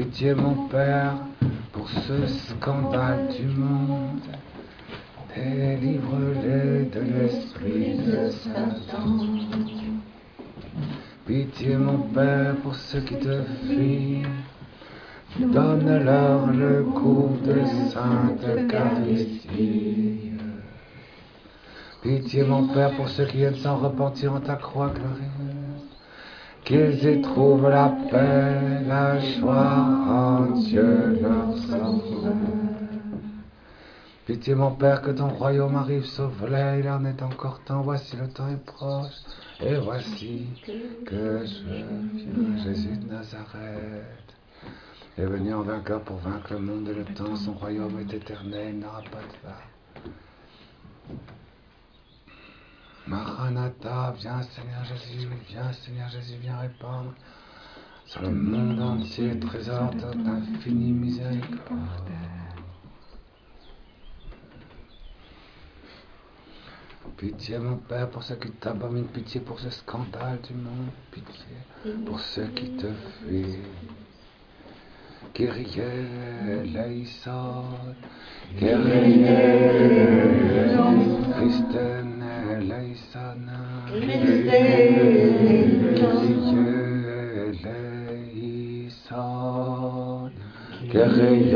Pitié mon Père pour ce scandale du monde. Délivre-les de l'esprit de Satan. Pitié mon Père pour ceux qui te fuient. Donne-leur le goût de Sainte Eucharistie. Pitié mon Père pour ceux qui viennent s'en repentir en ta croix glorieuse. Qu'ils y trouvent la paix, la joie en Dieu leur sauveur. Pitié mon Père que ton royaume arrive, sauve-les, il en est encore temps, voici le temps est proche. Et voici que je viens, Jésus de Nazareth est venu en vainqueur pour vaincre le monde et le temps, son royaume est éternel, il n'aura pas de fin. Maranatha, viens Seigneur Jésus, viens répandre sur le monde entier, trésor de ton infinie miséricorde. Pitié mon Père pour ceux qui t'abominent, pitié pour ce scandale du monde, pitié pour ceux qui te fuient. Kyrie eleison, Kyrie eleison, Christe eleison, Kyrie eleison, Kyrie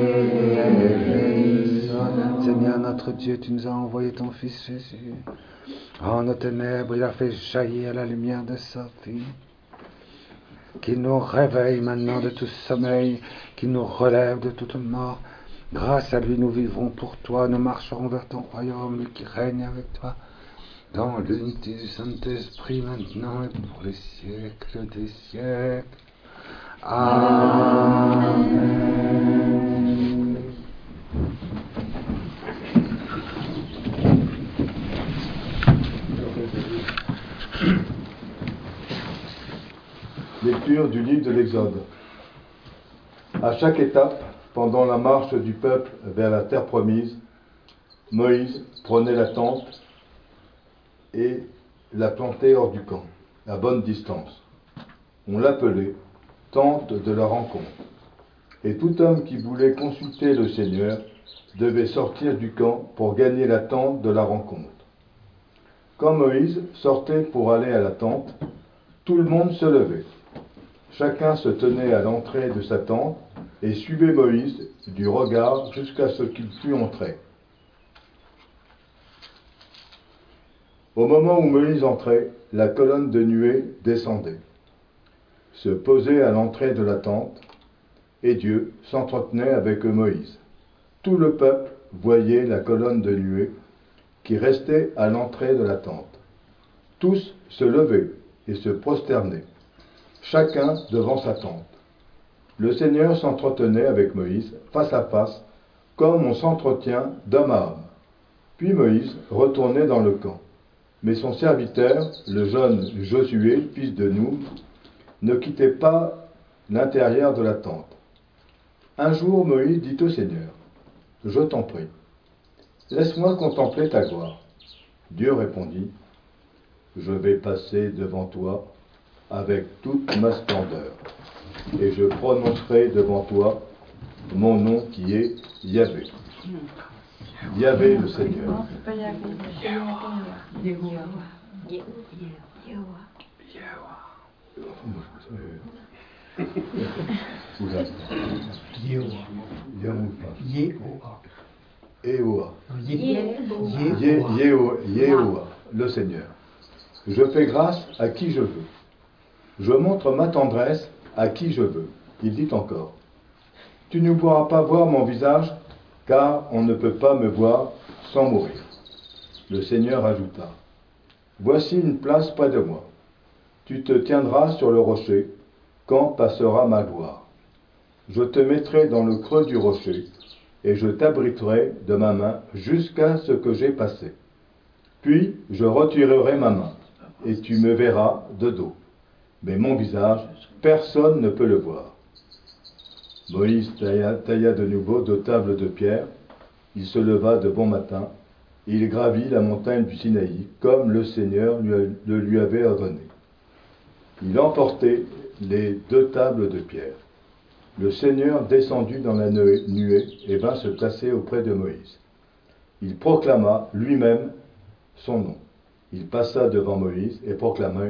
eleison. Seigneur notre Dieu, tu nous as envoyé ton Fils Jésus. En nos ténèbres, il a fait jaillir la lumière de sa vie. Qui nous réveille maintenant de tout sommeil, qui nous relève de toute mort. Grâce à lui, nous vivrons pour toi, nous marcherons vers ton royaume, lui qui règne avec toi, dans l'unité du Saint-Esprit, maintenant et pour les siècles des siècles. Amen. Lecture du livre de l'Exode. À chaque étape, pendant la marche du peuple vers la terre promise, Moïse prenait la tente et la plantait hors du camp, à bonne distance. On l'appelait tente de la rencontre. Et tout homme qui voulait consulter le Seigneur devait sortir du camp pour gagner la tente de la rencontre. Quand Moïse sortait pour aller à la tente, tout le monde se levait. Chacun se tenait à l'entrée de sa tente et suivait Moïse du regard jusqu'à ce qu'il pût entrer. Au moment où Moïse entrait, la colonne de nuée descendait, se posait à l'entrée de la tente, et Dieu s'entretenait avec Moïse. Tout le peuple voyait la colonne de nuée qui restait à l'entrée de la tente. Tous se levaient et se prosternaient, chacun devant sa tente. Le Seigneur s'entretenait avec Moïse face à face, comme on s'entretient d'homme à homme. Puis Moïse retournait dans le camp. Mais son serviteur, le jeune Josué, fils de Noun, ne quittait pas l'intérieur de la tente. Un jour, Moïse dit au Seigneur, « Je t'en prie, laisse-moi contempler ta gloire. » Dieu répondit, « Je vais passer devant toi avec toute ma splendeur, et je prononcerai devant toi mon nom qui est Yahvé. » Yahvé le Seigneur. Yehoah, le Seigneur. Je fais grâce à qui je veux. Je montre ma tendresse à qui je veux. Il dit encore, tu ne pourras pas voir mon visage, car on ne peut pas me voir sans mourir. Le Seigneur ajouta, voici une place près de moi. Tu te tiendras sur le rocher, quand passera ma gloire. Je te mettrai dans le creux du rocher, et je t'abriterai de ma main jusqu'à ce que j'ai passé. Puis je retirerai ma main, et tu me verras de dos. Mais mon visage, personne ne peut le voir. Moïse tailla de nouveau 2 tables de pierre. Il se leva de bon matin, et il gravit la montagne du Sinaï, comme le Seigneur le lui avait ordonné. Il emportait les 2 tables de pierre. le Seigneur descendit dans la nuée et vint se placer auprès de Moïse. Il proclama lui-même son nom. Il passa devant Moïse et proclama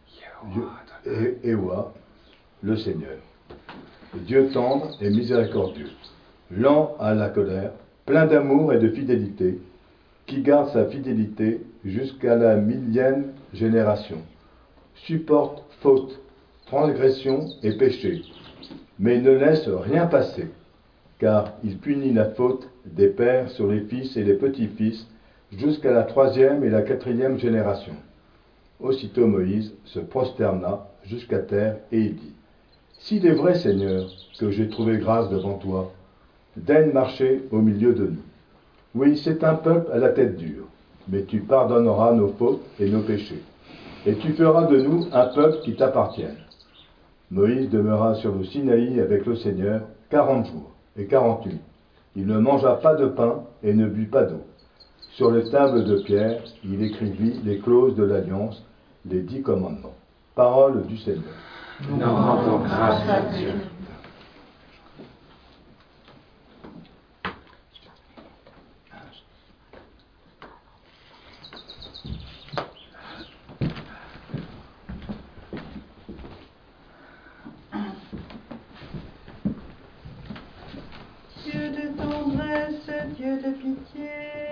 Éwa, le Seigneur. Dieu tendre et miséricordieux, lent à la colère, plein d'amour et de fidélité, qui garde sa fidélité jusqu'à la 1000e génération, supporte faute, transgression et péché, mais ne laisse rien passer, car il punit la faute des pères sur les fils et les petits-fils jusqu'à la 3e et la 4e génération. Aussitôt Moïse se prosterna jusqu'à terre et il dit, « S'il est vrai, Seigneur, que j'ai trouvé grâce devant toi, daigne marcher au milieu de nous. Oui, c'est un peuple à la tête dure, mais tu pardonneras nos fautes et nos péchés, et tu feras de nous un peuple qui t'appartienne. » Moïse demeura sur le Sinaï avec le Seigneur 40 jours et 40 nuits. Il ne mangea pas de pain et ne but pas d'eau. Sur les tables de pierre, il écrivit les clauses de l'alliance, les 10 commandements. Parole du Seigneur. Nous rendons grâce à Dieu. Dieu de tendresse, Dieu de pitié.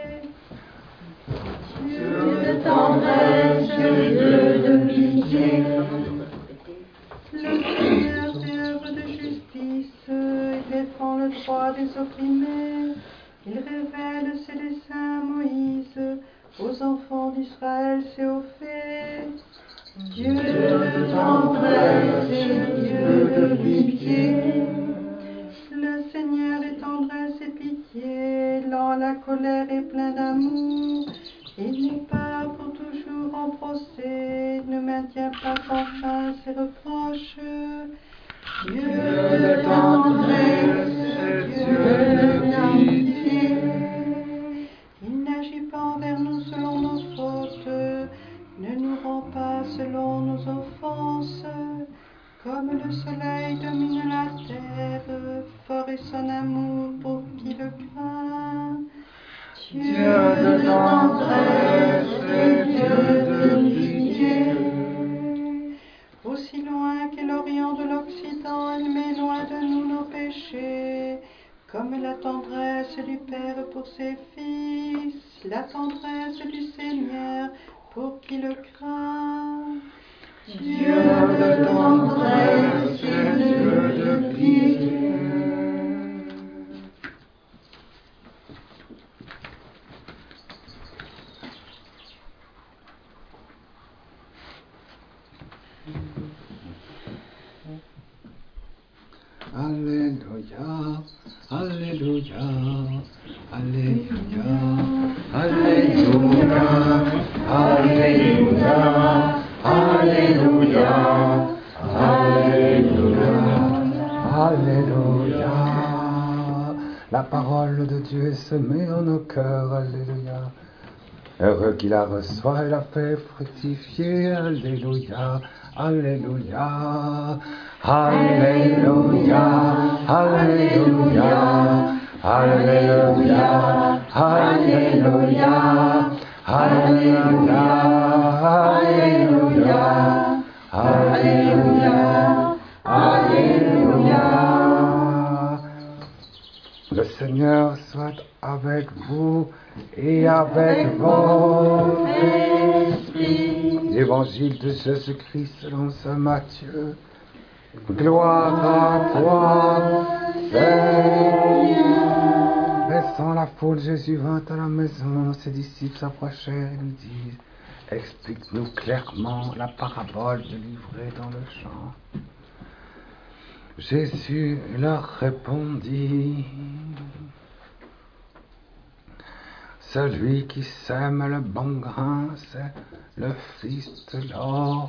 Dieu de tendresse, Dieu de pitié. Le Seigneur fait œuvre de justice, il défend le droit des opprimés. Il révèle ses desseins à Moïse, aux enfants d'Israël ses hauts faits. Dieu de tendresse, Dieu de pitié. Le Seigneur est tendresse et pitié, lent à la colère et plein d'amour. Il n'est pas pour toujours en procès, ne maintient pas sans fin ses reproches. Dieu de tendresse, Dieu de pitié. Il n'agit pas envers nous selon nos fautes, ne nous rend pas selon nos offenses. Comme le soleil domine la terre, fort est son amour pour qui le craint. Dieu de tendresse, Dieu de pitié. Aussi loin qu'est l'Orient de l'Occident, il met loin de nous nos péchés. Comme la tendresse du Père pour ses fils, la tendresse du Seigneur pour qui le craint. Dieu de tendresse, Dieu de pitié. Alléluia, Alléluia, Alléluia, Alléluia, Alléluia, Alléluia, Alléluia, Alléluia. La parole de Dieu est semée en nos cœurs, Alléluia. Heureux qui la reçoit et la fait fructifier, Alléluia, Alléluia, Alléluia, Alléluia, Alléluia, Alléluia, Alléluia, Alléluia, Alléluia, Alléluia. Le Seigneur soit avec vous et avec votre esprit. Évangile de Jésus-Christ selon saint Matthieu. Gloire à toi, Seigneur. Laissant la foule, Jésus vint à la maison. Ses disciples s'approchèrent et lui disent, explique-nous clairement la parabole de l'ivraie dans le champ. Jésus leur répondit, celui qui sème le bon grain, c'est le Fils de l'homme.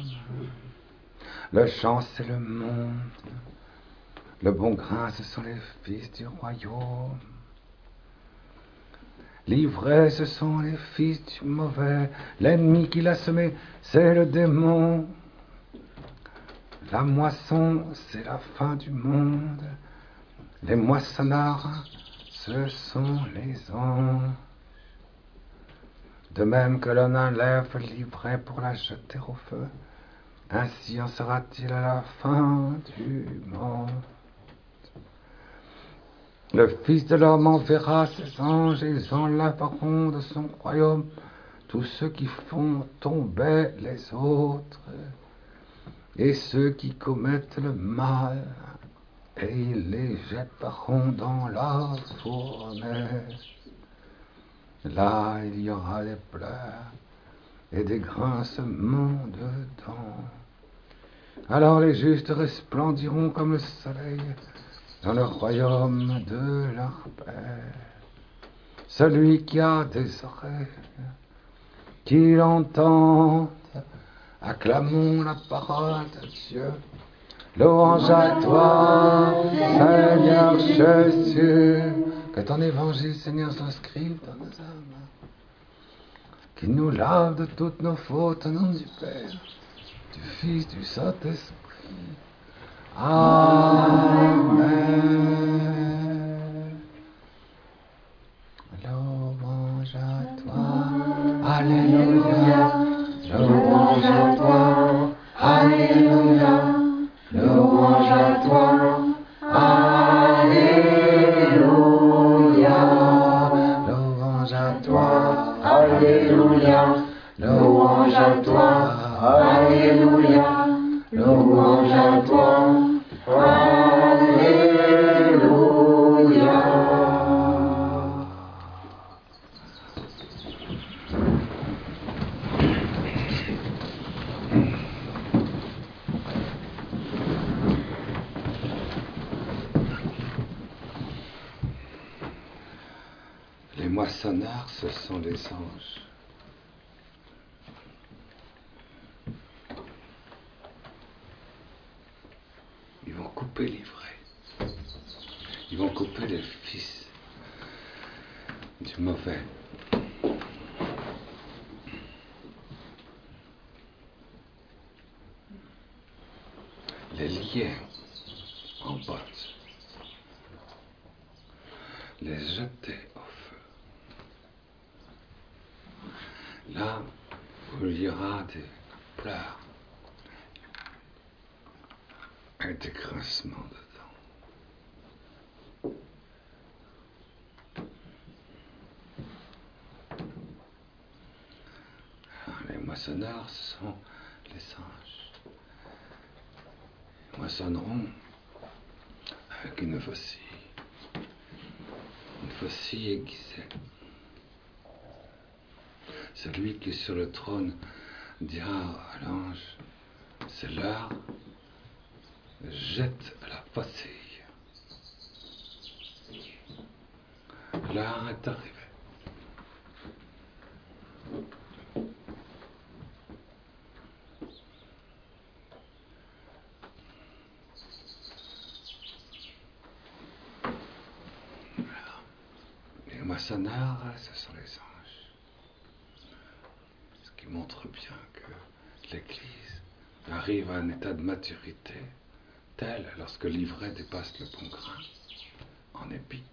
Le champ, c'est le monde. Le bon grain, ce sont les fils du royaume. L'ivraie, ce sont les fils du mauvais. L'ennemi qui l'a semé, c'est le démon. La moisson, c'est la fin du monde. Les moissonneurs, ce sont les anges. De même que l'on enlève l'ivraie pour la jeter au feu, ainsi en sera-t-il à la fin du monde. Le Fils de l'homme enverra ses anges et ils enlèveront de son royaume tous ceux qui font tomber les autres et ceux qui commettent le mal, et ils les jetteront dans la fournaise. Là, il y aura des pleurs et des grincements de dents. Alors les justes resplendiront comme le soleil dans le royaume de leur Père. Celui qui a des oreilles, qu'il entende, acclamons la parole de Dieu. Louange à toi, Seigneur Jésus, que ton évangile, Seigneur, s'inscrive dans nos âmes, qu'il nous lave de toutes nos fautes au nom du Père, du Fils, du Saint-Esprit. Amen. Louange à toi, Alléluia. Louange à toi, Alléluia. Louange à toi, Alléluia. Louange à toi, Alléluia. Louange à toi, Alléluia. Louange à toi, Alléluia. Les moissonneurs, ce sont les anges. Ils vont couper l'ivraie. Ils vont couper les fils du mauvais. Les lier en bottes. Les jeter au feu. Là où il y aura des pleurs et des grincements de dents. Alors, les moissonneurs, ce sont les anges. Ils moissonneront avec une faucille aiguisée. Celui qui est sur le trône dira à l'ange, c'est l'heure, jette la faucille. L'heure est arrivée. Les moissonneurs, ce sont les anges. Ce qui montre bien que l'Église arrive à un état de maturité tel lorsque l'ivraie dépasse le bon grain en épi.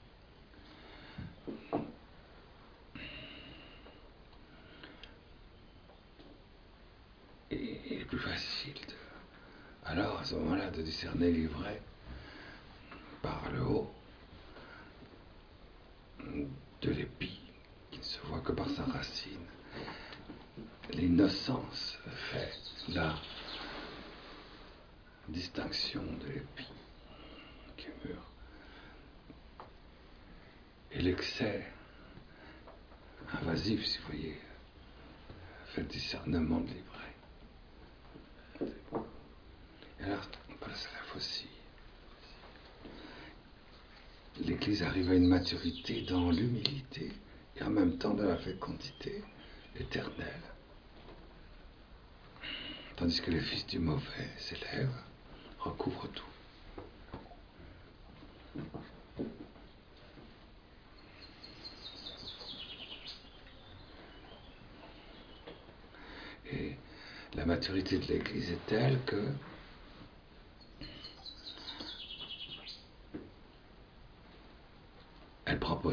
Et il est plus facile alors à ce moment-là de discerner l'ivraie par le haut de l'épi qui ne se voit que par sa racine. L'innocence fait la distinction de l'épi qui est mûr. Et l'excès invasif, si vous voyez, fait le discernement de l'ivraie. Et alors, on passe à la faucille. L'Église arrive à une maturité dans l'humilité et en même temps dans la fécondité éternelle. Tandis que les fils du mauvais s'élèvent, recouvrent tout. Et la maturité de l'Église est telle que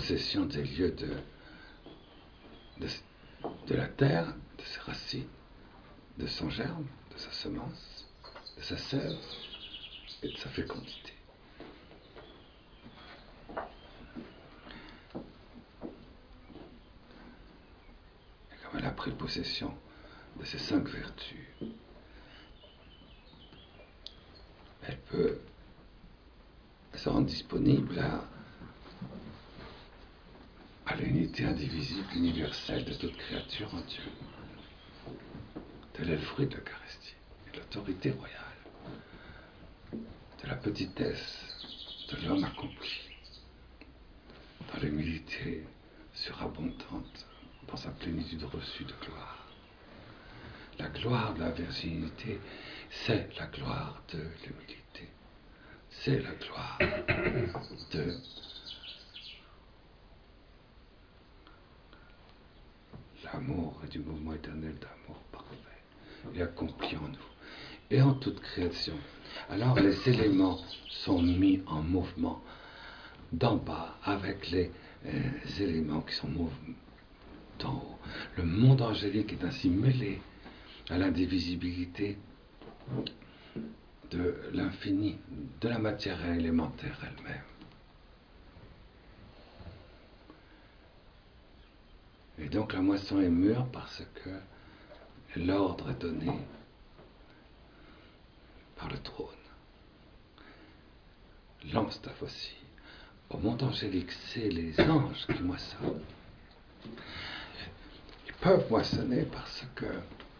possession des lieux de la terre, de ses racines, de son germe, de sa semence, de sa sève et de sa fécondité. Et comme elle a pris possession de ces 5 vertus, elle peut se rendre disponible à l'unité indivisible, universelle de toute créature en Dieu. Tel est le fruit de l'Eucharistie, de l'autorité royale, de la petitesse de l'homme accompli, dans l'humilité surabondante, dans sa plénitude reçue de gloire. La gloire de la virginité, c'est la gloire de l'humilité. C'est la gloire de l'amour et du mouvement éternel d'amour parfait et accompli en nous et en toute création. Alors les éléments sont mis en mouvement d'en bas avec les éléments qui sont d'en haut. Le monde angélique est ainsi mêlé à l'indivisibilité de l'infini, de la matière élémentaire elle-même. Et donc la moisson est mûre parce que l'ordre est donné par le trône. L'Amstaff aussi. Au monde angélique, c'est les anges qui moissonnent. Ils peuvent moissonner parce que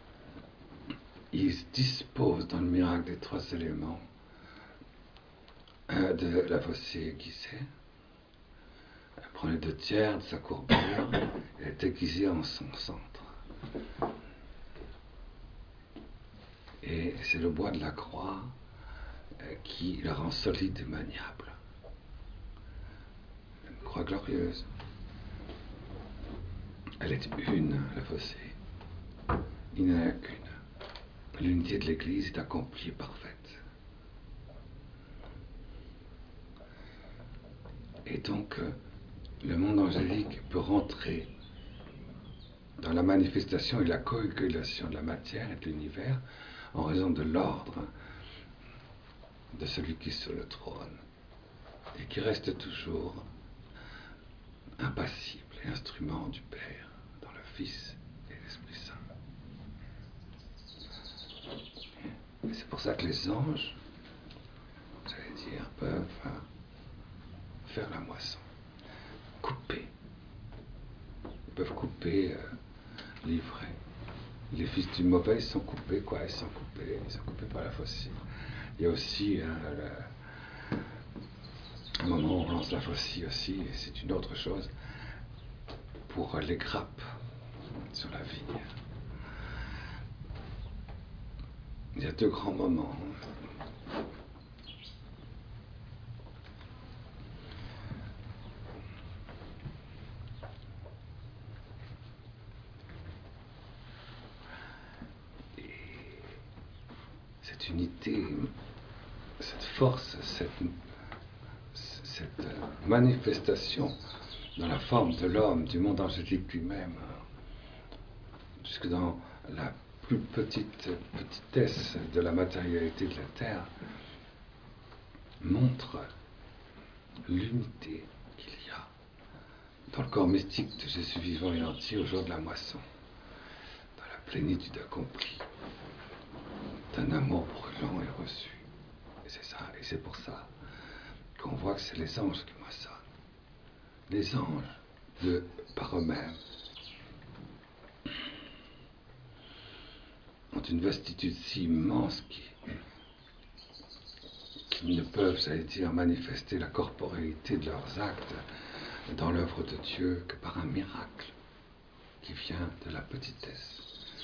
ils disposent dans le miracle des 3 éléments de la faucille aiguisée. Elle prend les 2 tiers de sa courbure et est aiguisée en son centre. Et c'est le bois de la croix qui la rend solide et maniable. Une croix glorieuse. Elle est une, la faucille. Il n'y en a qu'une. L'unité de l'Église est accomplie et parfaite. Et donc, le monde angélique peut rentrer dans la manifestation et la coagulation de la matière et de l'univers en raison de l'ordre de celui qui est sur le trône et qui reste toujours impassible et instrument du Père dans le Fils et l'Esprit Saint. Et c'est pour ça que les anges, j'allais dire, peuvent faire la moisson, couper. Ils peuvent couper l'ivraie. Les fils du mauvais sont coupés, quoi, ils sont coupés par la faucille. Il y a aussi un moment où on lance la faucille aussi, et c'est une autre chose, pour les grappes sur la vigne. Il y a 2 grands moments. Et cette unité, cette force, cette manifestation dans la forme de l'homme, du monde angélique lui-même, jusque dans la plus petitesse de la matérialité de la terre, montre l'unité qu'il y a dans le corps mystique de Jésus vivant et entier au jour de la moisson, dans la plénitude accomplie d'un amour brûlant et reçu. Et c'est ça, et c'est pour ça qu'on voit que c'est les anges qui moissonnent. Les anges, par eux-mêmes, ont une vastitude si immense qu'ils ne peuvent, j'allais dire, manifester la corporéité de leurs actes dans l'œuvre de Dieu que par un miracle qui vient de la petitesse,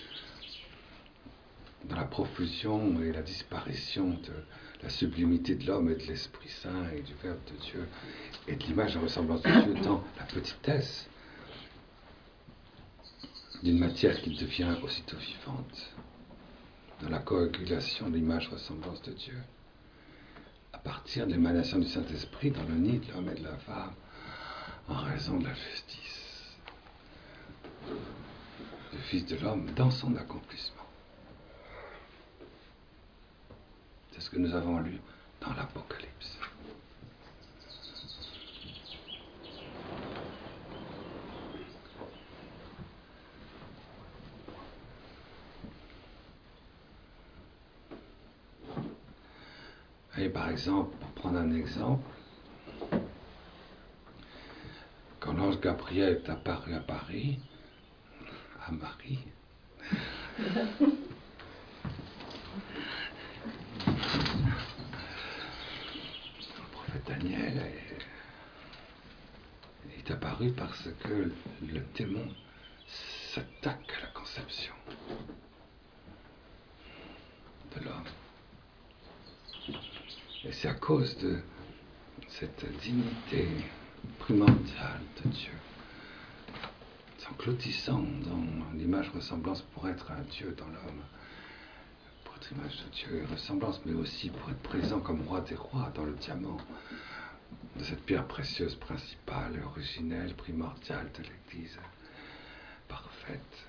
dans la profusion et la disparition de la sublimité de l'homme et de l'Esprit Saint et du Verbe de Dieu et de l'image et ressemblance de Dieu dans la petitesse d'une matière qui devient aussitôt vivante, dans la coagulation de l'image ressemblance de Dieu, à partir de l'émanation du Saint-Esprit dans le nid de l'homme et de la femme, en raison de la justice du Fils de l'homme dans son accomplissement. C'est ce que nous avons lu dans l'Apocalypse. Et par exemple, pour prendre un exemple, quand l'ange Gabriel est apparu à Paris, à Marie, le prophète Daniel est apparu parce que le démon s'attaque à la conception de l'homme. Et c'est à cause de cette dignité primordiale de Dieu, s'encloutissant dans l'image-ressemblance pour être un Dieu dans l'homme, pour être image de Dieu et ressemblance, mais aussi pour être présent comme roi des rois dans le diamant de cette pierre précieuse principale, originelle, primordiale de l'Église parfaite.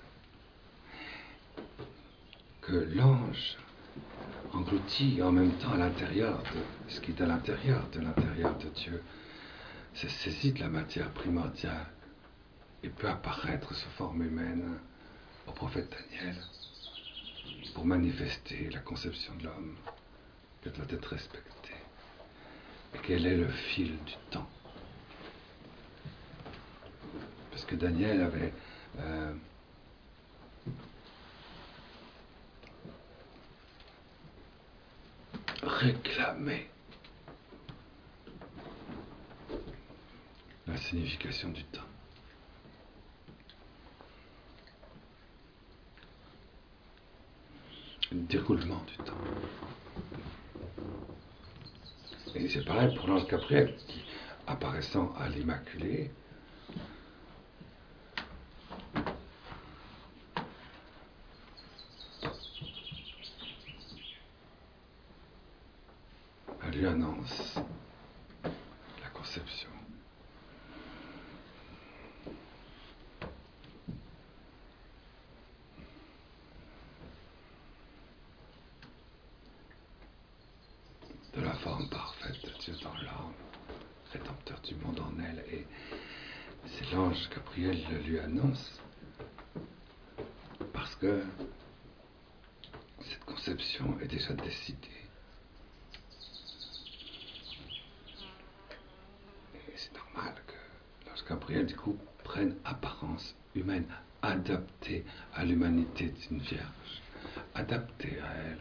Que l'ange engloutit en même temps à l'intérieur de ce qui est à l'intérieur de Dieu, se saisit de la matière primordiale et peut apparaître sous forme humaine au prophète Daniel pour manifester la conception de l'homme qui doit être respectée et quel est le fil du temps. Parce que Daniel avait réclamé la signification du temps. Le déroulement du temps. Et c'est pareil pour l'ange Gabriel qui, apparaissant à l'Immaculée, lui annonce la conception. De la forme parfaite de Dieu dans l'homme, rédempteur du monde en elle. Et c'est l'ange Gabriel le lui annonce parce que cette conception est déjà décidée. Et c'est normal que l'ange Gabriel, du coup, prenne apparence humaine, adaptée à l'humanité d'une vierge, adaptée à elle.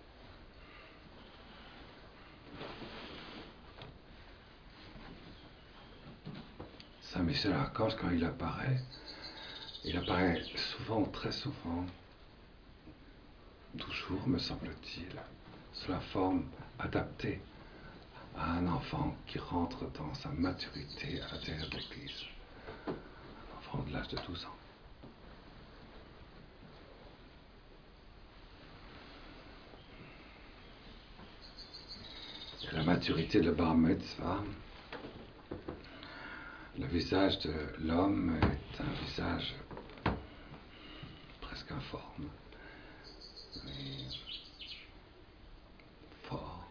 Saint Michel Archange, quand il apparaît souvent, très souvent, toujours, me semble-t-il, sous la forme adaptée à un enfant qui rentre dans sa maturité à l'intérieur de l'Église. Un enfant de l'âge de 12 ans. Et la maturité de la bar mitzvah, le visage de l'homme est un visage presque informe, mais fort,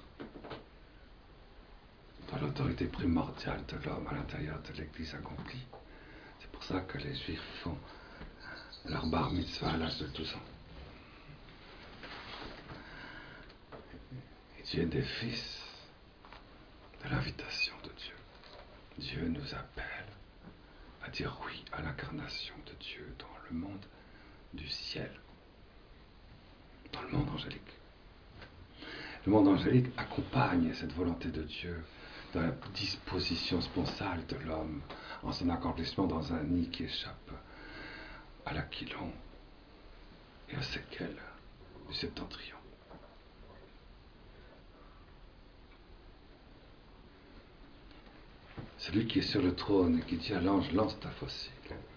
dans l'autorité primordiale de l'homme à l'intérieur de l'Église accomplie. C'est pour ça que les Juifs font leur bar mitzvah à l'âge de 12 ans. Et Dieu est des fils de l'invitation de Dieu. Dieu nous appelle à dire oui à l'incarnation de Dieu dans le monde du ciel, dans le monde angélique. Le monde angélique accompagne cette volonté de Dieu dans la disposition sponsale de l'homme en son accomplissement dans un nid qui échappe à l'aquilon et aux séquelles du septentrion. Celui qui est sur le trône et qui dit à l'ange, lance ta fossile.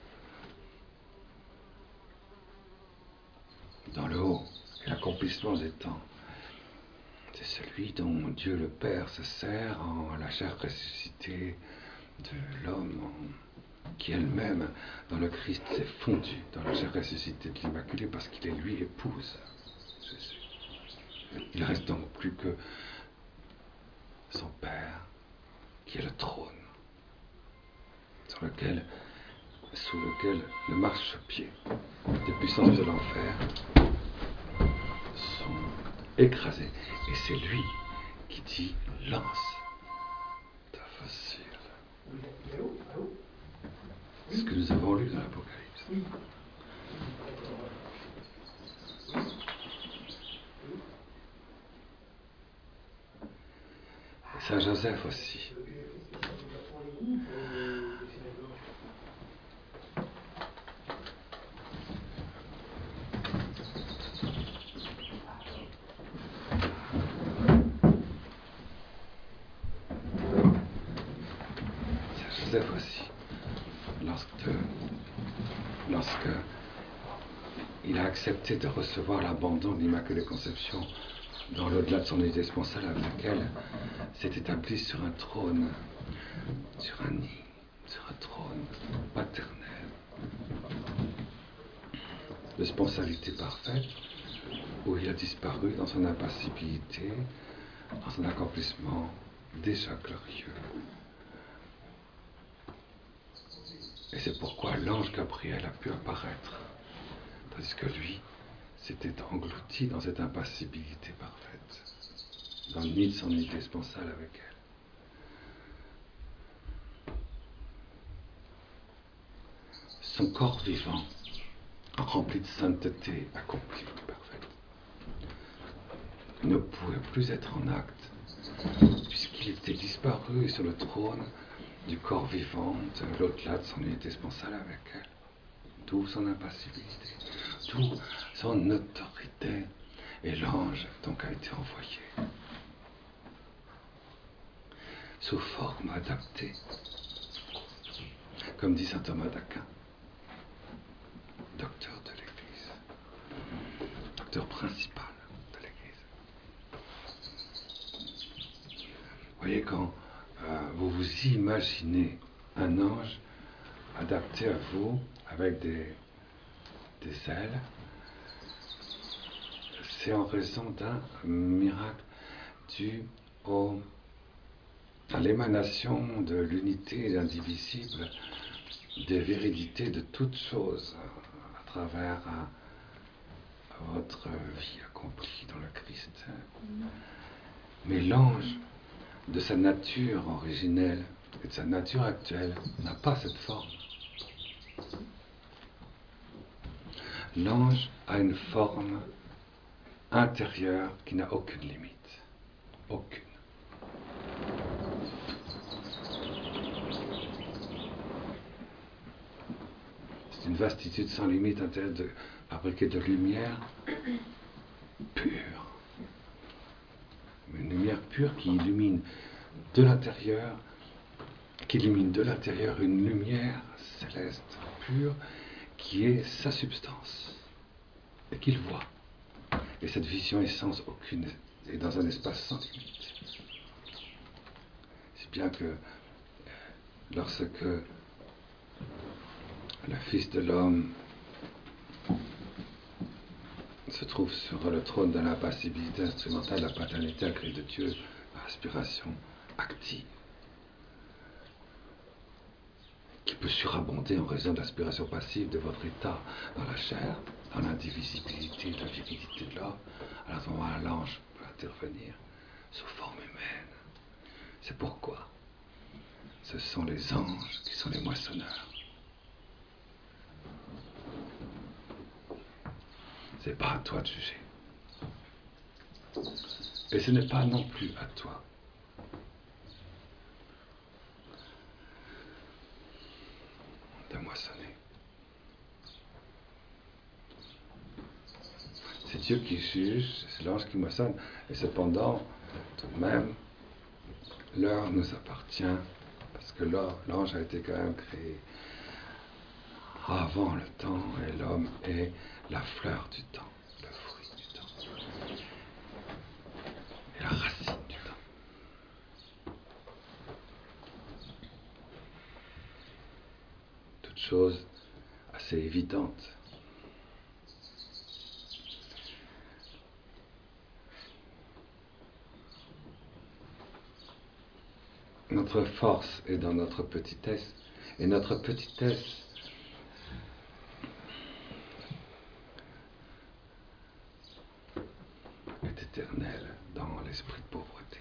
Dans le haut et l'accomplissement des temps, c'est celui dont Dieu le Père se sert en la chair ressuscitée de l'homme qui elle-même, dans le Christ, s'est fondue dans la chair ressuscitée de l'Immaculée parce qu'il est lui épouse Jésus. Il reste donc plus que son Père, qui est le trône, sous lequel le marchepied des puissances de l'enfer sont écrasés. Et c'est lui qui dit lance ta fossile. C'est ce que nous avons lu dans l'Apocalypse. Et Saint Joseph aussi. Joseph aussi, lorsque il a accepté de recevoir l'abandon de l'Immaculée Conception dans l'au-delà de son unité sponsale avec laquelle s'est établi sur un trône, sur un nid, sur un trône paternel de sponsalité parfaite, où il a disparu dans son impassibilité, dans son accomplissement déjà glorieux. Et c'est pourquoi l'ange Gabriel a pu apparaître, tandis que lui s'était englouti dans cette impassibilité parfaite, dans le nid de son unité sponsale avec elle. Son corps vivant, rempli de sainteté accomplie, parfaite, ne pouvait plus être en acte, puisqu'il était disparu sur le trône du corps vivant de l'au-delà de son unité sponsale avec elle. D'où son impassibilité, d'où son autorité. Et l'ange donc a été envoyé sous forme adaptée, comme dit saint Thomas d'Aquin, docteur de l'Église, docteur principal de l'Église. Vous voyez, quand vous vous imaginez un ange adapté à vous avec des ailes, c'est en raison d'un miracle dû à l'émanation de l'unité indivisible des véridités de toutes choses à travers votre vie accomplie dans le Christ. Mais l'ange, de sa nature originelle et de sa nature actuelle, n'a pas cette forme. L'ange a une forme intérieure qui n'a aucune limite. Aucune. C'est une vastitude sans limite intérieure fabriquée de lumière pure. Une lumière pure qui illumine de l'intérieur, une lumière céleste pure qui est sa substance et qu'il voit. Et cette vision est sans aucune, est dans un espace sans limite. C'est bien que lorsque le Fils de l'homme se trouve sur le trône de l'impassibilité instrumentale, la paternité agrée de Dieu, aspiration active, qui peut surabonder en raison de l'aspiration passive de votre état dans la chair, dans l'indivisibilité, la virilité de l'homme. Alors à ce moment-là, l'ange peut intervenir sous forme humaine. C'est pourquoi ce sont les anges qui sont les moissonneurs. C'est pas à toi de juger. Et ce n'est pas non plus à toi de moissonner. C'est Dieu qui juge, c'est l'ange qui moissonne. Et cependant, tout de même, l'heure nous appartient, parce que l'ange a été quand même créé avant le temps, et l'homme est la fleur du temps, le fruit du temps, et la racine du temps. chose assez évidente. Notre force est dans notre petitesse, et notre petitesse est éternelle dans l'esprit de pauvreté.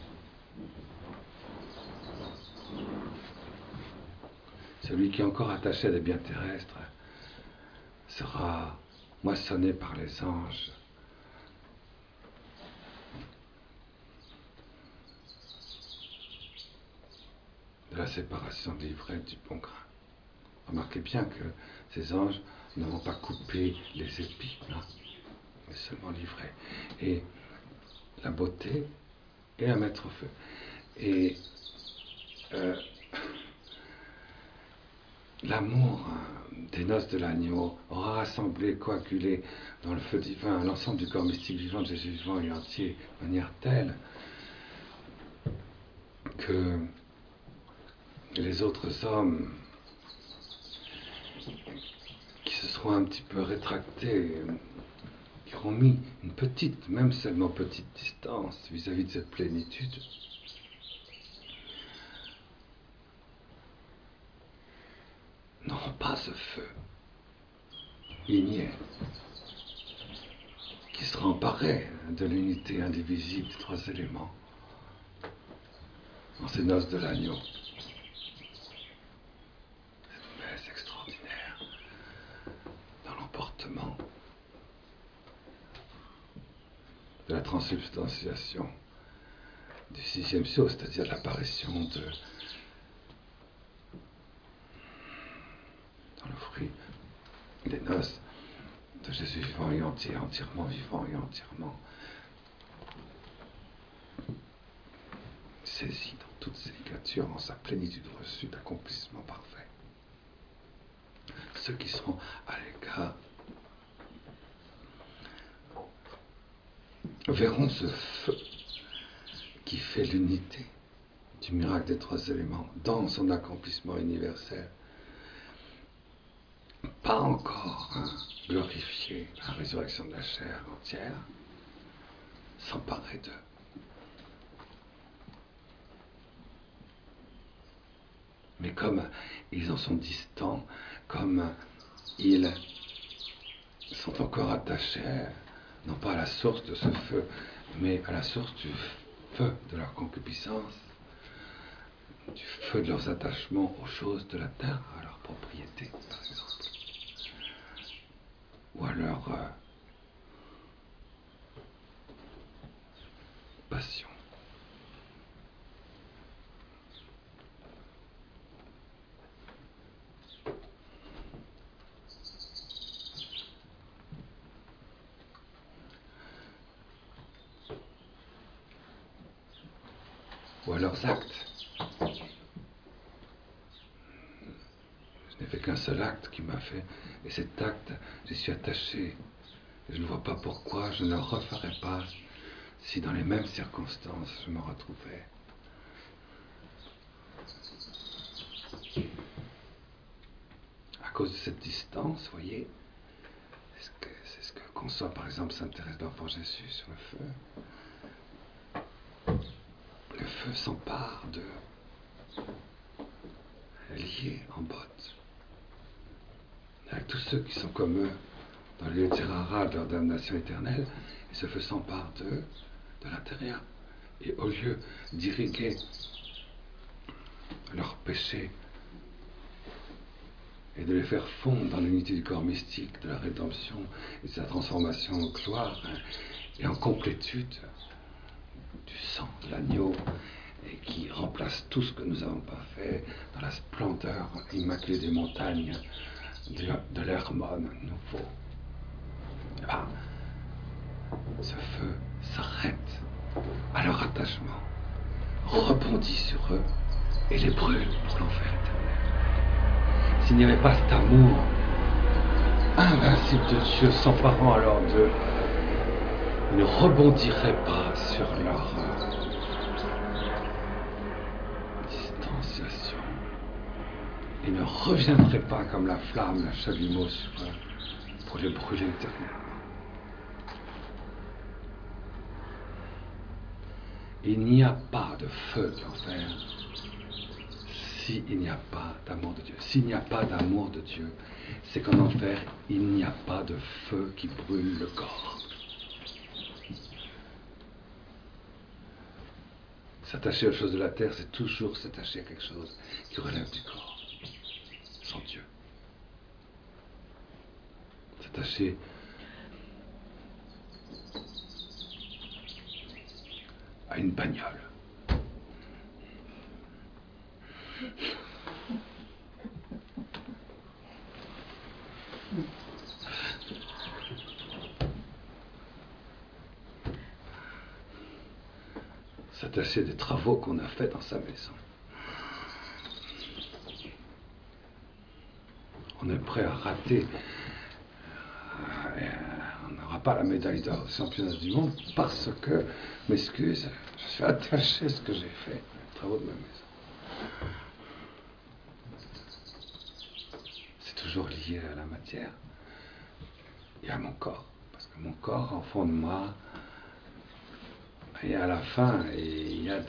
Celui qui est encore attaché à des biens terrestres sera moissonné par les anges. De la séparation de l'ivraie du bon grain. Remarquez bien que ces anges ne vont pas couper les épis, hein, mais seulement l'ivraie. Et la beauté et la mettre au feu. Et l'amour des noces de l'agneau aura rassemblé, coagulé dans le feu divin l'ensemble du corps mystique vivant de Jésus vivant et entier, de manière telle que les autres hommes qui se seront un petit peu rétractés, qui auront mis une petite, même seulement petite distance vis-à-vis de cette plénitude, n'auront pas ce feu igné qui sera emparé de l'unité indivisible des trois éléments dans ces noces de l'agneau. Cette messe extraordinaire dans l'emportement de la transsubstantiation du sixième sceau, c'est-à-dire l'apparition de dans le fruit des noces de Jésus vivant et entier, entièrement vivant et entièrement saisi dans toutes ses ligatures en sa plénitude reçue d'accomplissement parfait. Ceux qui seront à l'écart verront ce feu qui fait l'unité du miracle des trois éléments dans son accomplissement universel. Pas encore glorifié la résurrection de la chair entière, s'emparer d'eux. Mais comme ils en sont distants, comme ils sont encore attachés, non pas à la source de ce feu, mais à la source du feu de leur concupiscence, du feu de leurs attachements aux choses de la terre, à leur propriété, par exemple, ou à leur passion. Ou à leurs actes. Je n'ai fait qu'un seul acte qui m'a fait, et cet acte, j'y suis attaché. Et je ne vois pas pourquoi je ne le referais pas si dans les mêmes circonstances je me retrouvais. À cause de cette distance, vous voyez, c'est ce que conçoit par exemple Sainte Thérèse d'Enfant Jésus sur le feu. Le feu s'empare d'eux, liés en botte, avec tous ceux qui sont comme eux dans les lieux tirara de leur damnation éternelle, et ce feu s'empare d'eux de l'intérieur. Et au lieu d'irriguer leurs péchés et de les faire fondre dans l'unité du corps mystique, de la rédemption et de sa transformation en gloire et en complétude du sang de l'agneau, et qui remplace tout ce que nous n'avons pas fait dans la splendeur immaculée des montagnes de l'Hermone nouveau. Ah, ce feu s'arrête à leur attachement, rebondit sur eux et les brûle pour l'enfer éternel. S'il n'y avait pas cet amour invincible de Dieu s'emparant alors d'eux, ils ne rebondiraient pas sur leur distanciation il ne reviendrait pas comme la flamme, le chalumeau sur eux, pour les brûler éternellement. Il n'y a pas de feu de l'enfer s'il n'y a pas d'amour de Dieu. S'il n'y a pas d'amour de Dieu, c'est qu'en enfer, il n'y a pas de feu qui brûle le corps. S'attacher aux choses de la terre, c'est toujours s'attacher à quelque chose qui relève du corps, sans Dieu. S'attacher à une bagnole. S'attacher des travaux qu'on a faits dans sa maison. On est prêt à rater. On n'aura pas la médaille d'or des championnats du monde parce que, m'excuse, je suis attaché à ce que j'ai fait, les travaux de ma maison. C'est toujours lié à la matière et à mon corps. Parce que mon corps, en fond de moi, et à la fin, il y a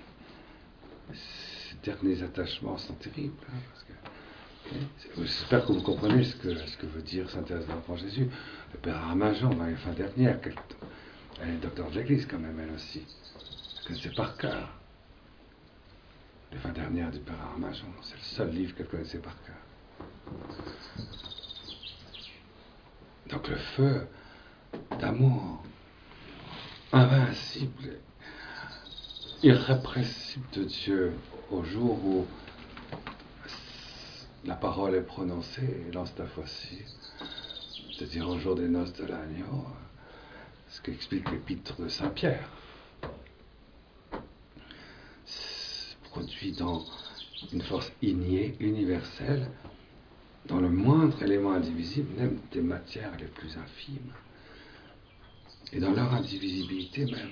ces derniers attachements sont terribles. Parce que, j'espère que vous comprenez ce que veut dire Sainte Thérèse de l'Enfant Jésus. Le Père Armajon, dans les fins dernières, elle est docteur de l'Église quand même, elle aussi. Elle connaissait par cœur. Les fins dernières du Père Armajon, c'est le seul livre qu'elle connaissait par cœur. Donc le feu d'amour invincible, irrépressible de Dieu, au jour où la parole est prononcée, et lance ta fois-ci, c'est-à-dire au jour des noces de l'agneau, ce qu'explique l'épître de Saint Pierre, produit dans une force innée, universelle, dans le moindre élément indivisible, même des matières les plus infimes, et dans leur indivisibilité même.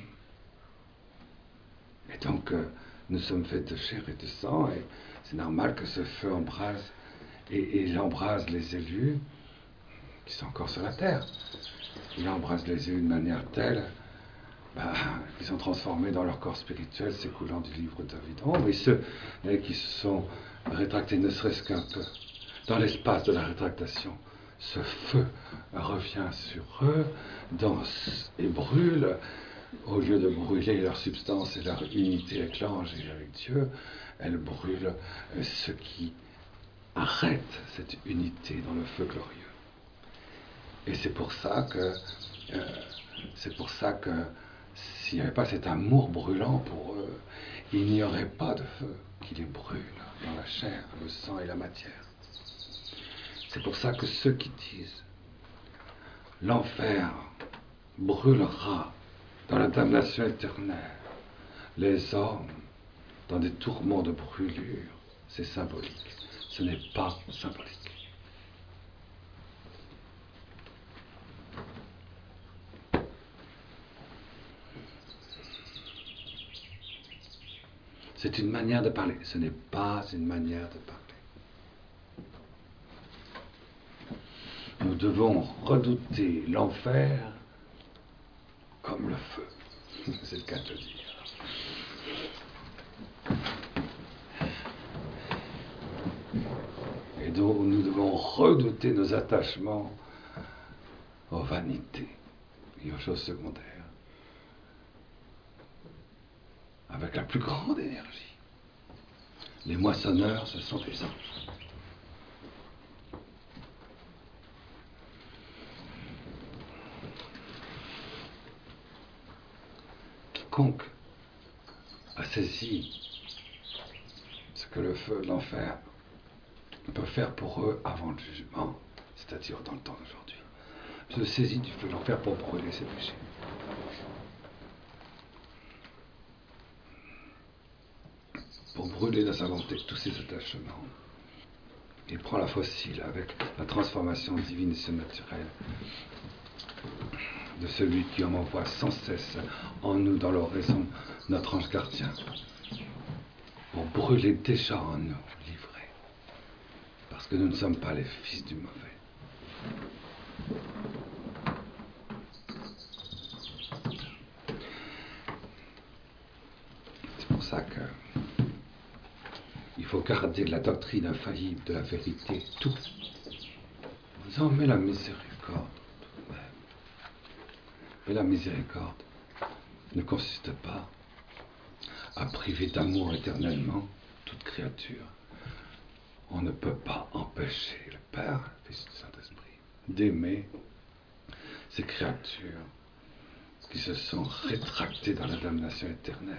Et donc, nous sommes faits de chair et de sang, et c'est normal que ce feu embrase, et il embrase les élus qui sont encore sur la terre. Il embrase les élus de manière telle qu'ils sont transformés dans leur corps spirituel, s'écoulant du livre de vie. Oh, mais ceux qui se sont rétractés, ne serait-ce qu'un peu, dans l'espace de la rétractation, ce feu revient sur eux, danse et brûle. Au lieu de brûler leur substance et leur unité avec l'ange et avec Dieu, elle brûle ce qui arrête cette unité dans le feu glorieux. Et c'est pour ça que s'il n'y avait pas cet amour brûlant pour eux, il n'y aurait pas de feu qui les brûle dans la chair, le sang et la matière. C'est pour ça que ceux qui disent l'enfer brûlera dans la damnation éternelle, les hommes dans des tourments de brûlure, c'est symbolique. Ce n'est pas symbolique. C'est une manière de parler, ce n'est pas une manière de parler. Nous devons redouter l'enfer comme le feu. C'est le cas de le dire. Et donc nous devons redouter nos attachements aux vanités et aux choses secondaires avec la plus grande énergie. Les moissonneurs, ce sont des anges. Quiconque a saisi ce que le feu de l'enfer peut faire pour eux avant le jugement, c'est-à-dire dans le temps d'aujourd'hui, se saisit du feu de l'enfer pour brûler ses péchés. Pour brûler dans sa volonté tous ses attachements. Il prend la fossile avec la transformation divine et surnaturelle de celui qui en envoie sans cesse en nous, dans l'oraison, notre ange gardien, pour brûler déjà en nous, livré. Parce que nous ne sommes pas les fils du mauvais. C'est pour ça que il faut garder la doctrine infaillible de la vérité, tout. Vous en met la miséricorde tout de même. Et la miséricorde ne consiste pas à priver d'amour éternellement toute créature. On ne peut pas empêcher le Père, le Fils et le Saint-Esprit d'aimer ces créatures qui se sont rétractées dans la damnation éternelle.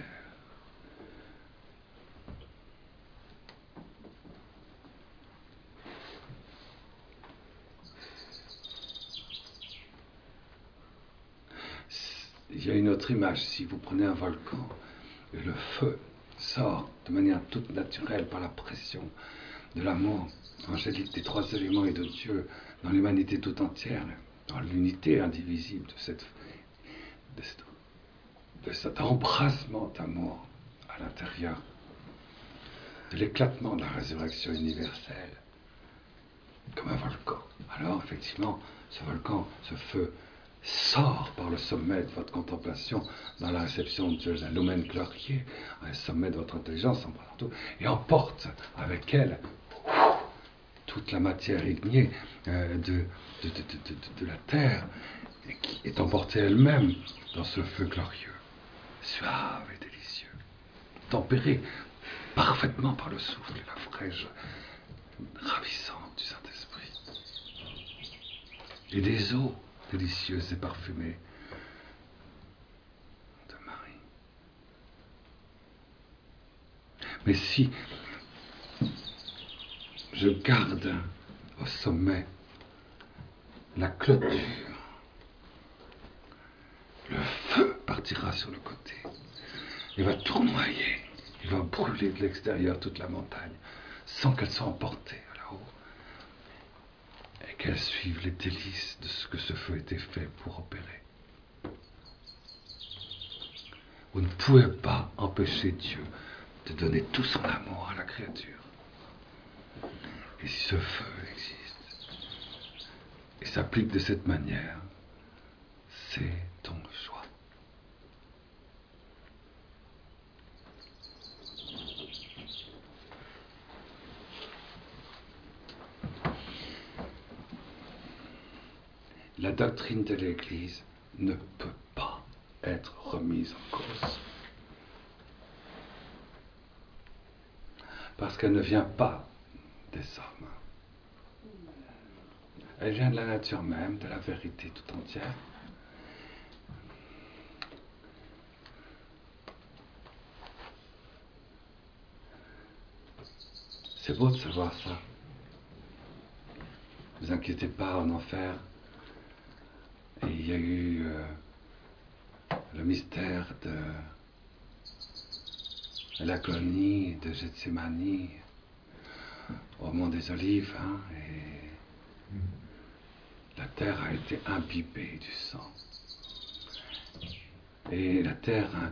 Il y a une autre image. Si vous prenez un volcan et le feu sort de manière toute naturelle par la pression de l'amour angélique des trois éléments et de Dieu dans l'humanité tout entière, dans l'unité indivisible de cet embrassement d'amour à l'intérieur, de l'éclatement de la résurrection universelle, comme un volcan. Alors, effectivement, ce volcan, ce feu, sort par le sommet de votre contemplation dans la réception de la lumen gloriae, le sommet de votre intelligence, et emporte avec elle toute la matière ignée de la terre, et qui est emportée elle-même dans ce feu glorieux, suave et délicieux, tempéré parfaitement par le souffle et la fraîche ravissante du Saint-Esprit, et des eaux délicieuses et parfumées de Marie. Mais si je garde au sommet la clôture, le feu partira sur le côté. Il va tournoyer, il va brûler de l'extérieur toute la montagne, sans qu'elle soit emportée là-haut, et qu'elle suive les délices de ce que ce feu était fait pour opérer. Vous ne pouvez pas empêcher Dieu de donner tout son amour à la créature. Et si ce feu existe et s'applique de cette manière, c'est ton choix. La doctrine de l'Église ne peut pas être remise en cause. Parce qu'elle ne vient pas des hommes. Elle vient de la nature même, de la vérité tout entière. C'est beau de savoir ça. Ne vous inquiétez pas, en enfer, et il y a eu le mystère de l'agonie de Gethsémani au mont des Olives, hein, et la terre a été imbibée du sang. Et la terre a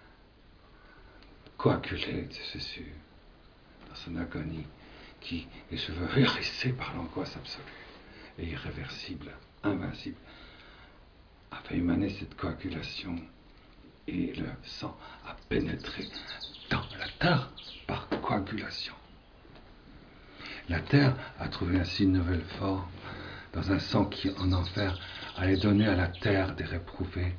coagulé de Jésus dans son agonie, qui, les cheveux hérissés par l'angoisse absolue et irréversible, invincible, a fait émaner cette coagulation, et le sang a pénétré dans la terre par coagulation. La terre a trouvé ainsi une nouvelle forme dans un sang qui, en enfer, allait donner à la terre des réprouvés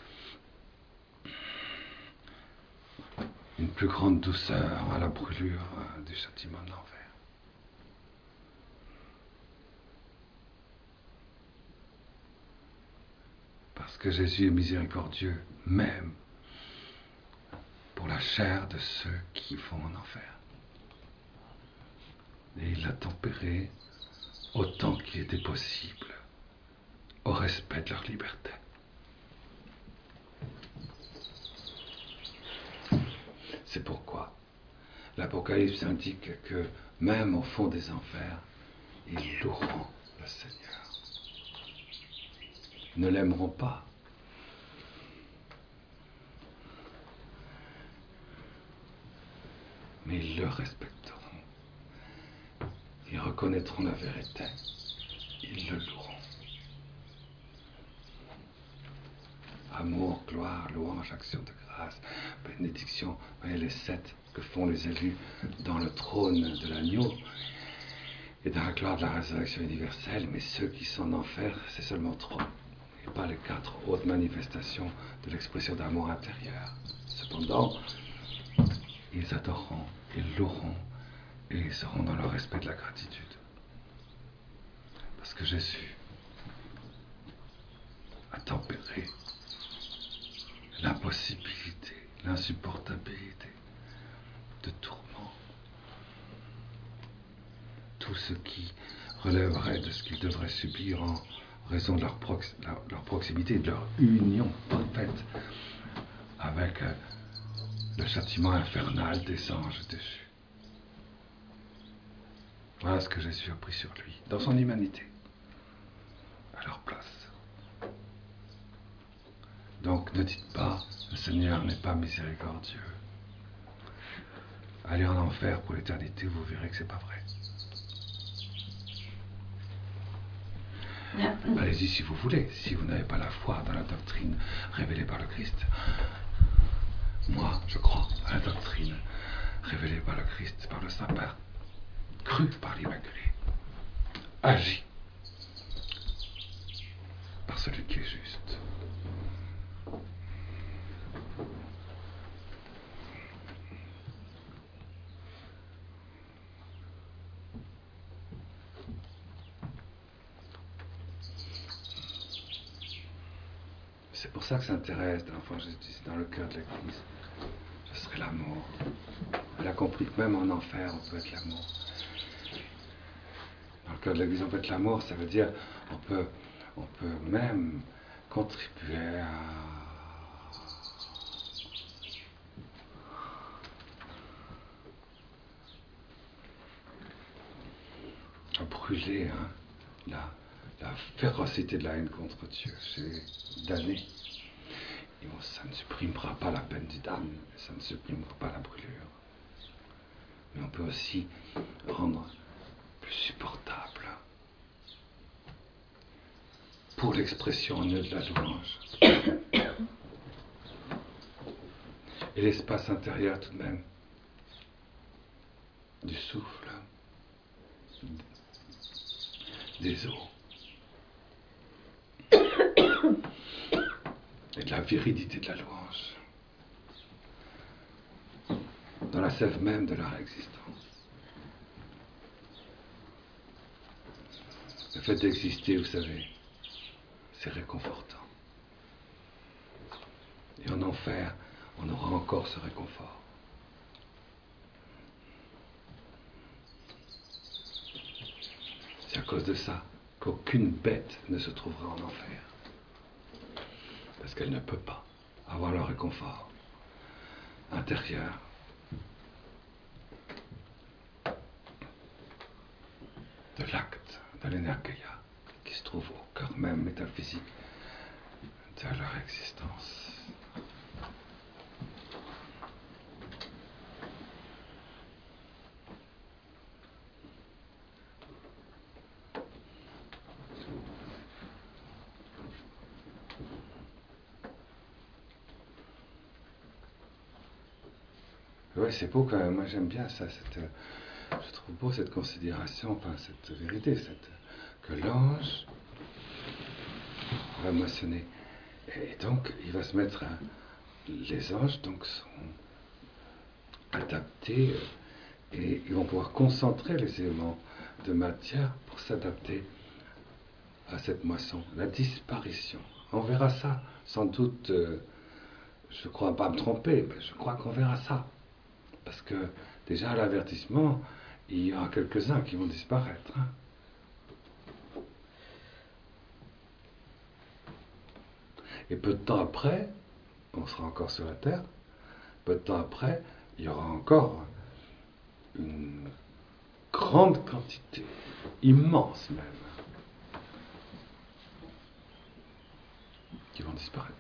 une plus grande douceur à la brûlure du châtiment de l'enfer. Parce que Jésus est miséricordieux, même pour la chair de ceux qui vont en enfer. Et il l'a tempéré autant qu'il était possible au respect de leur liberté. C'est pourquoi l'Apocalypse indique que même au fond des enfers, ils loueront le Seigneur. Ils ne l'aimeront pas. Mais ils le respecteront. Ils reconnaîtront la vérité, ils le loueront. Amour, gloire, louange, action de grâce, bénédiction. Vous voyez les 7 que font les élus dans le trône de l'agneau et dans la gloire de la résurrection universelle, mais ceux qui sont en enfer, c'est seulement 3, et pas les 4 autres manifestations de l'expression d'amour intérieur. Cependant, ils adoreront, ils loueront, et ils seront dans le respect de la gratitude. Parce que Jésus a tempéré l'impossibilité, l'insupportabilité de tourments. Tout ce qui relèverait de ce qu'ils devraient subir en raison de leur proximité et de leur union parfaite avec le châtiment infernal des anges déchus. Voilà ce que Jésus a pris sur lui, dans son humanité, à leur place. Donc ne dites pas, le Seigneur n'est pas miséricordieux. Allez en enfer pour l'éternité, vous verrez que c'est pas vrai. Allez-y si vous voulez, si vous n'avez pas la foi dans la doctrine révélée par le Christ. Moi, je crois à la doctrine révélée par le Christ, par le Saint-Père, cru par l'Immaculée, agi par celui qui est juste. C'est pour ça que Sainte Thérèse de l'Enfant Jésus, dans le cœur de l'Église, ce serait l'amour. Elle a compris que même en enfer, on peut être l'amour. Dans le cœur de l'Église, on peut être l'amour, ça veut dire on peut même contribuer à brûler la férocité de la haine contre Dieu. C'est damné. Et ça ne supprimera pas la peine du damne, ça ne supprimera pas la brûlure. Mais on peut aussi rendre plus supportable pour l'expression en eux de la louange. Et l'espace intérieur tout de même du souffle, des eaux et de la virilité de la louange dans la sève même de leur existence. Le fait d'exister, vous savez, c'est réconfortant. Et en enfer, on aura encore ce réconfort. C'est à cause de ça qu'aucune bête ne se trouvera en enfer. Parce qu'elle ne peut pas avoir le réconfort intérieur de l'acte de l'énergia qui se trouve au cœur même métaphysique de leur existence. Oui, c'est beau quand même. Moi, j'aime bien ça. Je trouve beau cette considération, enfin, cette vérité, que l'ange va moissonner. Et donc, il va se mettre les anges donc sont adaptés et ils vont pouvoir concentrer les éléments de matière pour s'adapter à cette moisson, la disparition. On verra ça, sans doute, je ne crois pas me tromper, mais je crois qu'on verra ça. Parce que déjà à l'avertissement, il y aura quelques-uns qui vont disparaître. Hein. Et peu de temps après, on sera encore sur la terre, peu de temps après, il y aura encore une grande quantité, immense même, qui vont disparaître.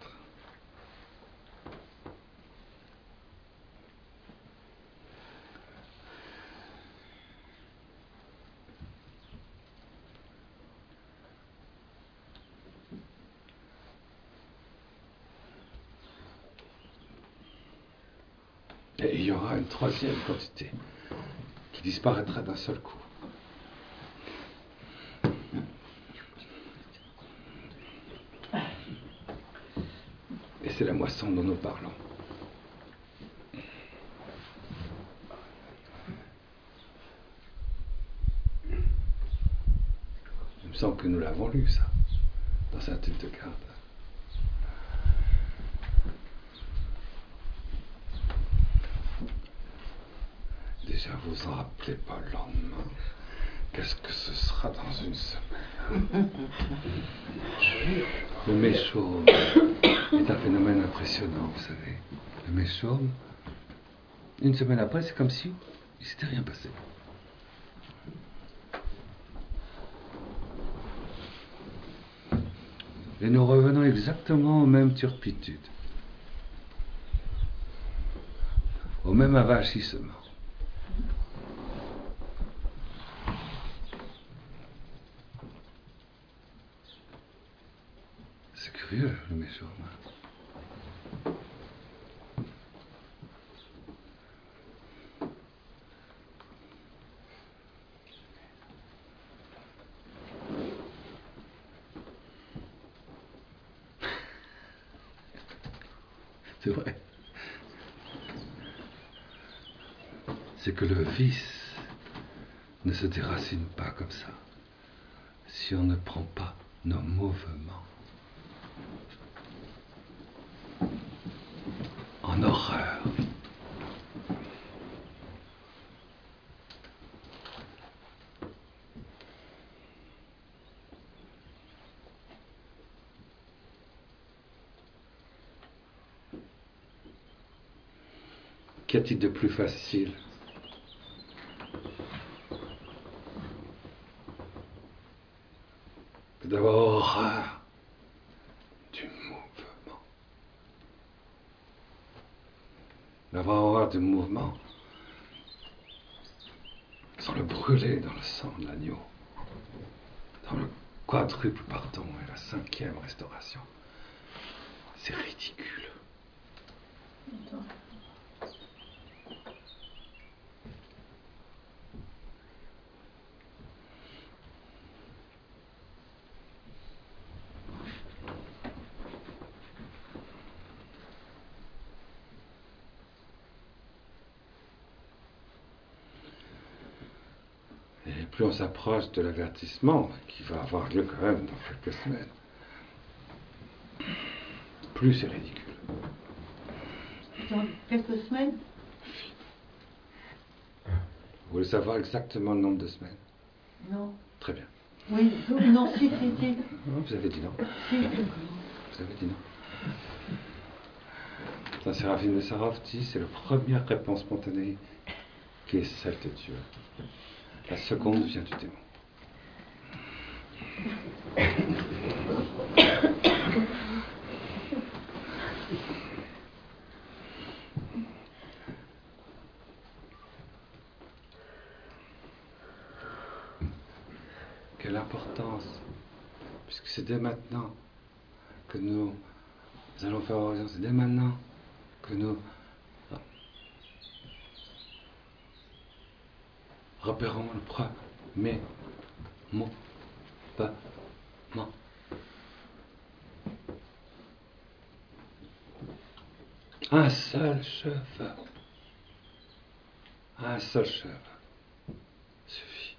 Et il y aura une troisième quantité qui disparaîtra d'un seul coup. Et c'est la moisson dont nous parlons. Il me semble que nous l'avons lu, ça, dans un titre de garde. Déjà, vous en rappelez pas le lendemain. Qu'est-ce que ce sera dans une semaine? Le méchaume est un phénomène impressionnant, vous savez. Le méchaume, une semaine après, c'est comme si il s'était rien passé. Et nous revenons exactement aux mêmes turpitudes, au même avachissement. C'est curieux, le méchant. C'est vrai. C'est que le vice ne se déracine pas comme ça si on ne prend pas nos mouvements en horreur. Qu'y a-t-il de plus facile que d'avoir horreur du mouvement? D'avoir horreur du mouvement sans le brûler dans le sang de l'agneau, dans le quadruple pardon et la 5e restauration. C'est ridicule. Et plus on s'approche de l'avertissement, qui va avoir lieu quand même dans quelques semaines, plus c'est ridicule. Dans quelques semaines? Vous voulez savoir exactement le nombre de semaines? Non. Très bien. Oui, non, si. Vous avez dit non. Si. Vous avez dit non. Saint Séraphine de Sarov dit, c'est la première réponse spontanée qui est celle de Dieu. La seconde vient du démon. Quelle importance, puisque c'est dès maintenant que nous allons faire oraison, c'est dès maintenant que nous repérons le premier mouvement. Un seul cheveu. Un seul cheveu suffit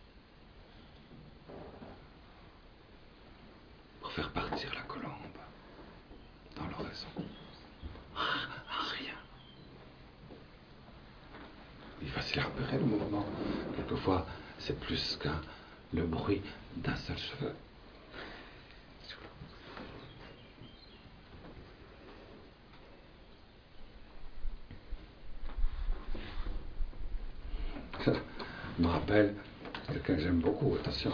pour faire partir la colombe dans l'oraison. Rien. Il est facile à repérer le mouvement. Quelquefois, c'est plus qu'un le bruit d'un seul cheveu. Ça me rappelle quelqu'un que j'aime beaucoup, attention.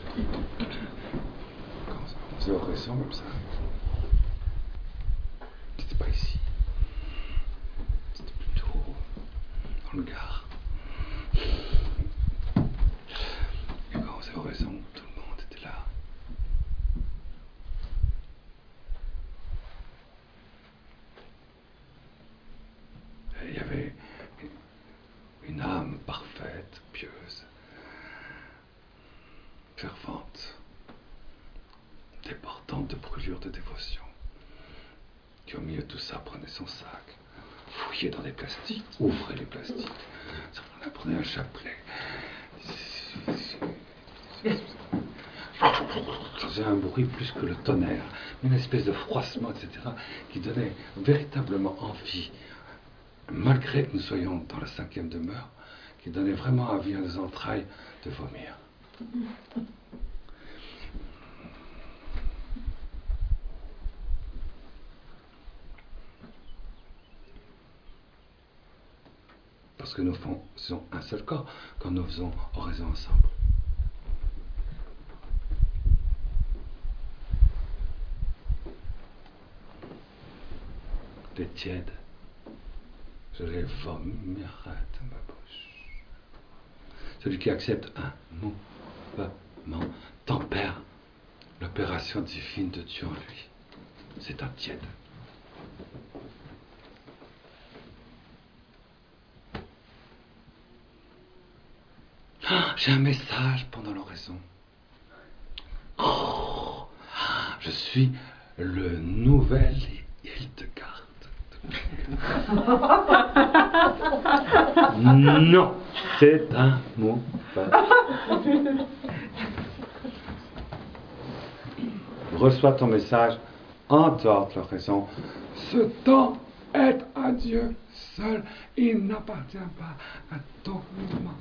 Quand on faisait oraison comme ça, c'était pas ici. C'était plutôt dans le Gard. Et quand on faisait oraison, tout le monde était là. Et il y avait encolure de dévotion. Qui au milieu de tout ça prenait son sac, fouillait dans des plastiques, ouvrait les plastiques, ça prenait un chapelet. Ça faisait un bruit plus que le tonnerre, une espèce de froissement, etc., qui donnait véritablement envie, malgré que nous soyons dans la 5e demeure, qui donnait vraiment envie à nos entrailles de vomir. Parce que nous faisons un seul corps quand nous faisons oraison ensemble. Les tièdes, je les vomirai de ma bouche. Celui qui accepte un mouvement tempère l'opération divine de Dieu en lui. C'est un tiède. J'ai un message pendant l'oraison. Je suis le nouvel Hildegard. Non, c'est un mot. Reçois ton message en dehors de l'oraison. Ce temps est à Dieu seul. Il n'appartient pas à ton mouvement.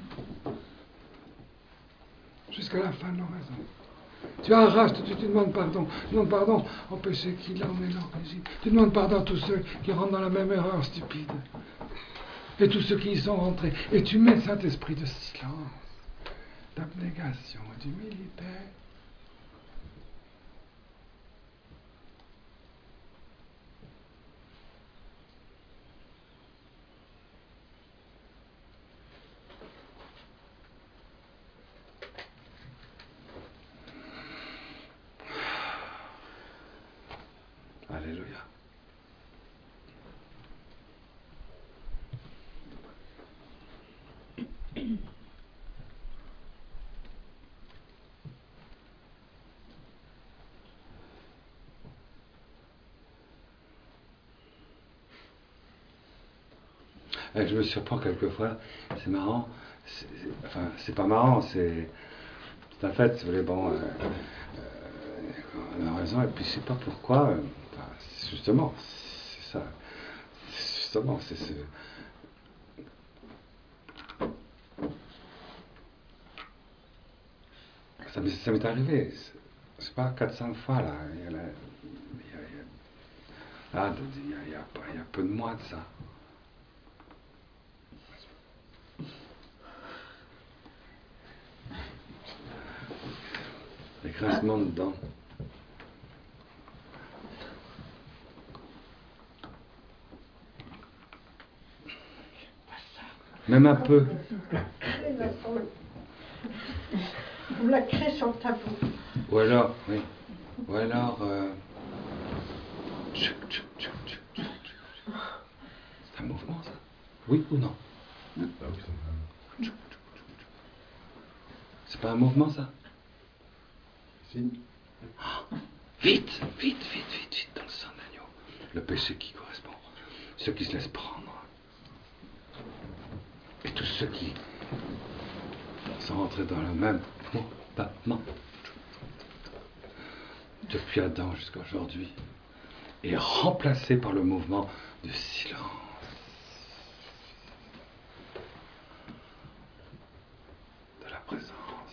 Jusqu'à la fin de l'oraison. Tu arraches, tu demandes pardon. Tu demandes pardon au péché qu'il en est l'origine. Tu demandes pardon à tous ceux qui rentrent dans la même erreur stupide. Et tous ceux qui y sont rentrés. Et tu mets cet esprit de silence, d'abnégation, d'humilité. Alléluia. Et je me surprends quelquefois, c'est marrant, c'est pas marrant, c'est un fait, si vous voulez, bon, on a raison, et puis je sais pas pourquoi, justement, c'est ça, justement, c'est ce... Ça m'est arrivé, c'est pas 400 fois, là, il y a peu de mois de ça. Les grincements de dents. Même un peu. Vous la créez sur le tableau. Ou alors, oui. Ou alors, c'est un mouvement, ça? Oui ou non? C'est pas un mouvement, ça? Si. Vite dans le sang d'agneau. Le péché qui correspond. Ceux qui se laissent prendre. Et tous ceux qui sont rentrés dans le même mouvement. Depuis Adam jusqu'à aujourd'hui. Et remplacés par le mouvement de silence. De la présence.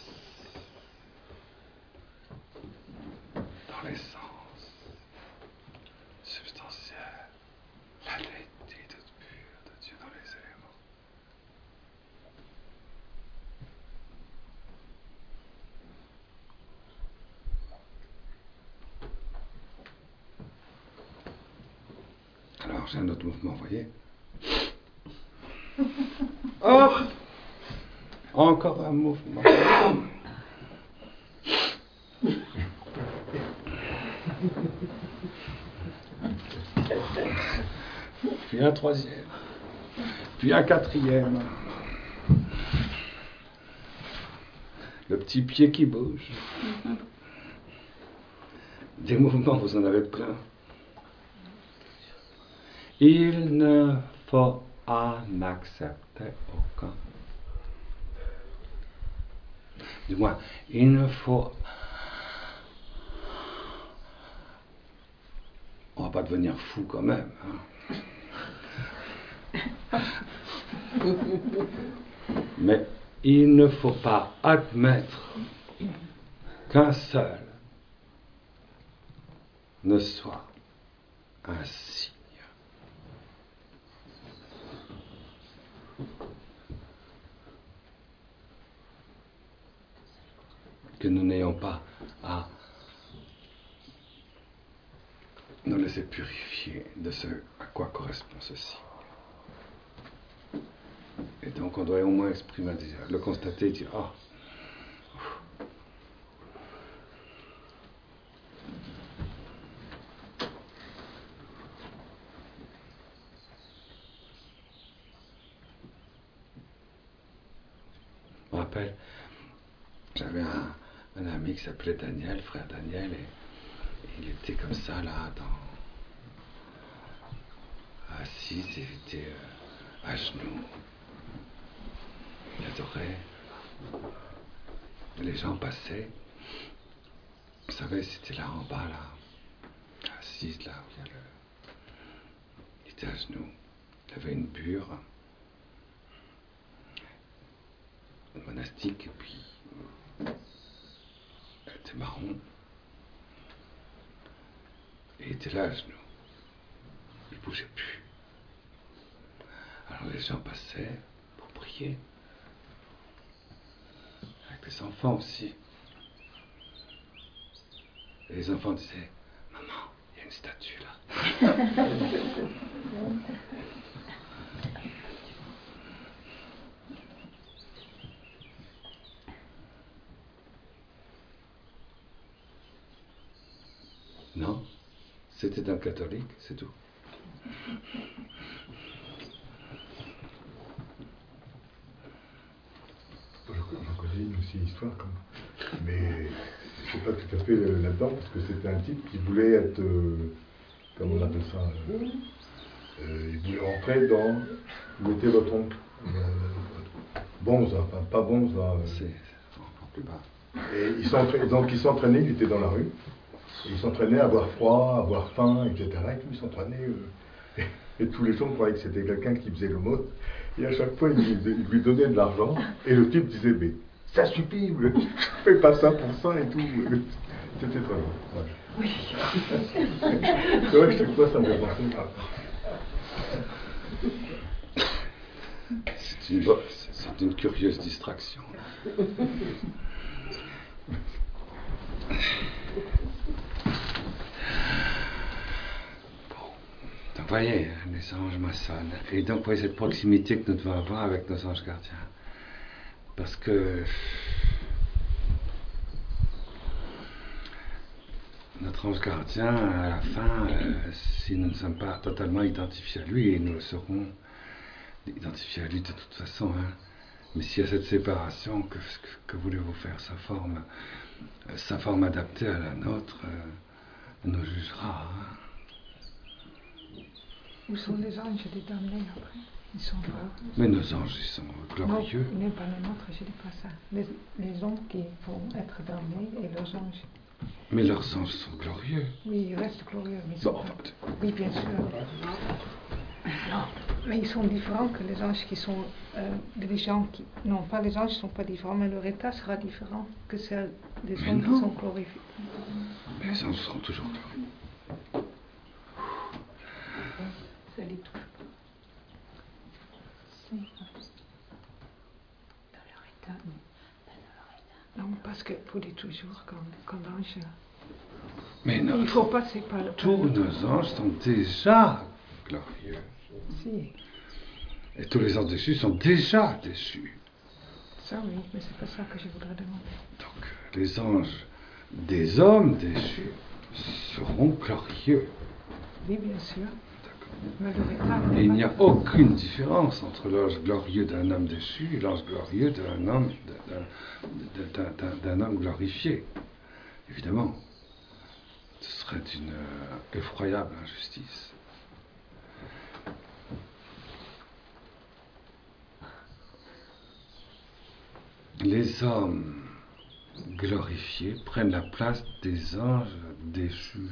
Dans l'essence substantielle, la laïcité pure de Dieu dans les éléments. Alors j'ai un autre mouvement, vous voyez. Hop! Encore un mouvement. Puis un troisième, puis un quatrième. Le petit pied qui bouge. Des mouvements, vous en avez plein. Il ne faut en accepter aucun. Du moins, il ne faut... On va pas devenir fou quand même. Hein. Mais il ne faut pas admettre qu'un seul ne soit un signe. Que nous n'ayons pas à nous laisser purifier de ce à quoi correspond ceci. Et donc on doit au moins exprimer, le constater et dire ah. Je me rappelle, j'avais un ami qui s'appelait Daniel, frère Daniel, et il était comme ça là, assis, il était à genoux. Il adorait. Les gens passaient. Vous savez, c'était là en bas, là, assis là. Il était à genoux. Il avait une bure monastique, et puis elle était marron. Et il était là à genoux. Il ne bougeait plus. Alors les gens passaient pour prier. Avec les enfants aussi. Et les enfants disaient, maman, il y a une statue là. Non, c'était un catholique, c'est tout. J'en connais une aussi histoire, mais je ne sais pas tout à fait là-dedans, parce que c'était un type qui voulait être, comment on appelle ça, il voulait rentrer dans, où était votre oncle, Bonza, enfin pas Bonza. C'est encore plus bas. Et donc il s'entraînait, il était dans la rue, et il s'entraînait à avoir froid, à avoir faim, etc. Et puis il s'entraînait, et tous les gens croyaient que c'était quelqu'un qui faisait le mot. Et à chaque fois, il lui donnait de l'argent, et le type disait, mais ça suffit, je ne fais pas ça pour ça et tout. C'était très bon. Ouais. Oui. C'est vrai que chaque fois, ça me fait penser. C'est une curieuse distraction. Donc, vous voyez, les anges maçonnent. Et donc, vous voyez cette proximité que nous devons avoir avec nos anges gardiens. Parce que notre ange gardien, à la fin, si nous ne sommes pas totalement identifiés à lui, et nous le serons identifiés à lui de toute façon, hein, mais s'il y a cette séparation, que voulez-vous faire? Sa forme adaptée à la nôtre nous jugera. Hein. Où sont les anges des damnés après? Ils sont là. Mais nos anges, ils sont glorieux. Non, mais pas les nôtres, je ne dis pas ça. Les hommes qui vont être damnés et leurs anges. Mais leurs anges sont glorieux. Oui, ils restent glorieux. Mais Bon, oui, bien sûr. Non, mais ils sont différents que les anges qui sont des gens qui... Non, pas les anges ne sont pas différents, mais leur état sera différent que ceux des hommes qui sont glorifiés. Mais les anges seront toujours glorieux. Ça les touche pas. Dans leur état, non. Non, parce que vous dites toujours quand l'ange... Mais non, il ne faut pas séparer. Tous nos anges sont déjà glorieux. Si. Et tous les anges déchus sont déjà déchus. Ça oui, mais c'est pas ça que je voudrais demander. Donc les anges des hommes déchus seront glorieux. Oui, bien sûr. Mais et il n'y a aucune différence entre l'ange glorieux d'un homme déchu et l'ange glorieux d'un homme glorifié. Évidemment. Ce serait une effroyable injustice. Les hommes glorifiés prennent la place des anges déchus.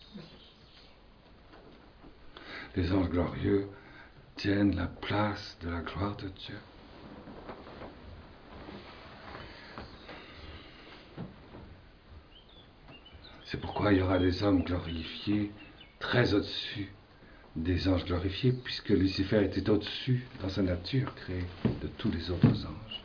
Les anges glorieux tiennent la place de la gloire de Dieu. C'est pourquoi il y aura des hommes glorifiés très au-dessus des anges glorifiés, puisque Lucifer était au-dessus, dans sa nature créée, de tous les autres anges.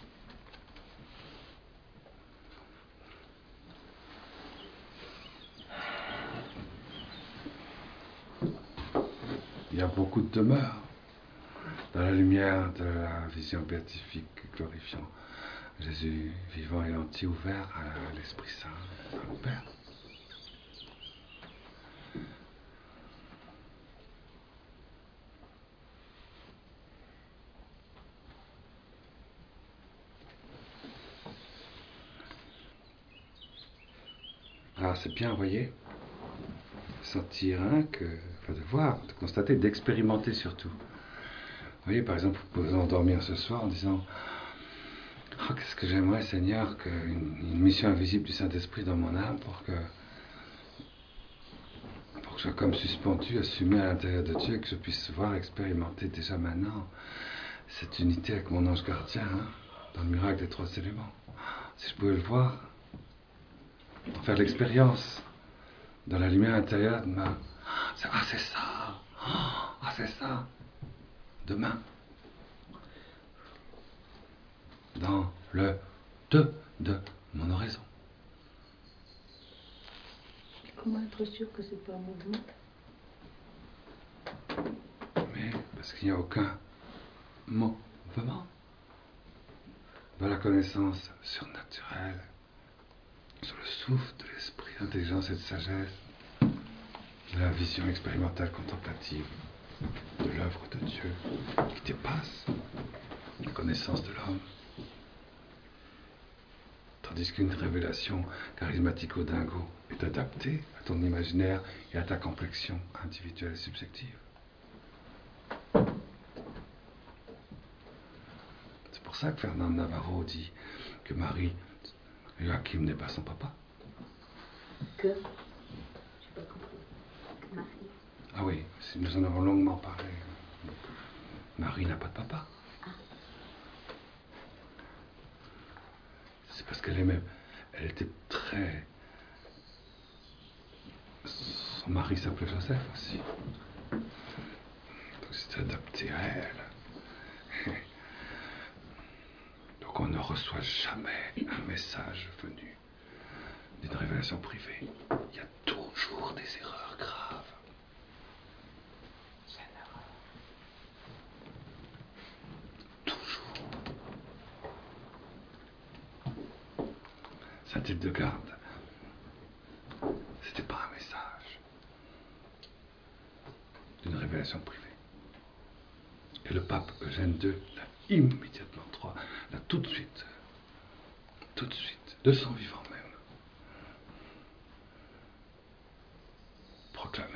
Il y a beaucoup de demeures dans la lumière de la vision béatifique glorifiant Jésus vivant et entier ouvert à l'Esprit Saint, dans le Père. Alors c'est bien, vous voyez, sentir de voir, de constater, d'expérimenter surtout. Vous voyez, par exemple, vous pouvez endormir ce soir en disant « Oh, qu'est-ce que j'aimerais, Seigneur, une mission invisible du Saint-Esprit dans mon âme pour que je sois comme suspendu, assumé à l'intérieur de Dieu, que je puisse voir, expérimenter déjà maintenant cette unité avec mon ange gardien, dans le miracle des 3 éléments. Si je pouvais le voir, en faire l'expérience dans la lumière intérieure de ma... Ah, c'est ça! Ah, c'est ça! Demain. Dans le 2 de mon oraison. Comment être sûr que c'est pas un mouvement? Mais parce qu'il n'y a aucun mouvement dans la connaissance surnaturelle, sur le souffle de l'esprit, d'intelligence et de sagesse, de la vision expérimentale contemplative de l'œuvre de Dieu qui dépasse la connaissance de l'homme. Tandis qu'une révélation charismatique au dingo est adaptée à ton imaginaire et à ta complexion individuelle et subjective. C'est pour ça que Fernand Navarro dit que Marie Joachim n'est pas son papa. Que? Je n'ai pas compris. Que Marie. Ah oui, nous en avons longuement parlé. Marie n'a pas de papa. Ah. C'est parce qu'elle était très... Son mari s'appelait Joseph aussi. Donc c'était adapté à elle. Donc on ne reçoit jamais un message venu d'une révélation privée. Il y a toujours des erreurs graves. C'est une erreur. Toujours. Saint-Hildegarde, c'était pas un message d'une révélation privée. Et le pape Eugène II l'a immédiatement, l'a tout de suite, de son vivant même, proclamé.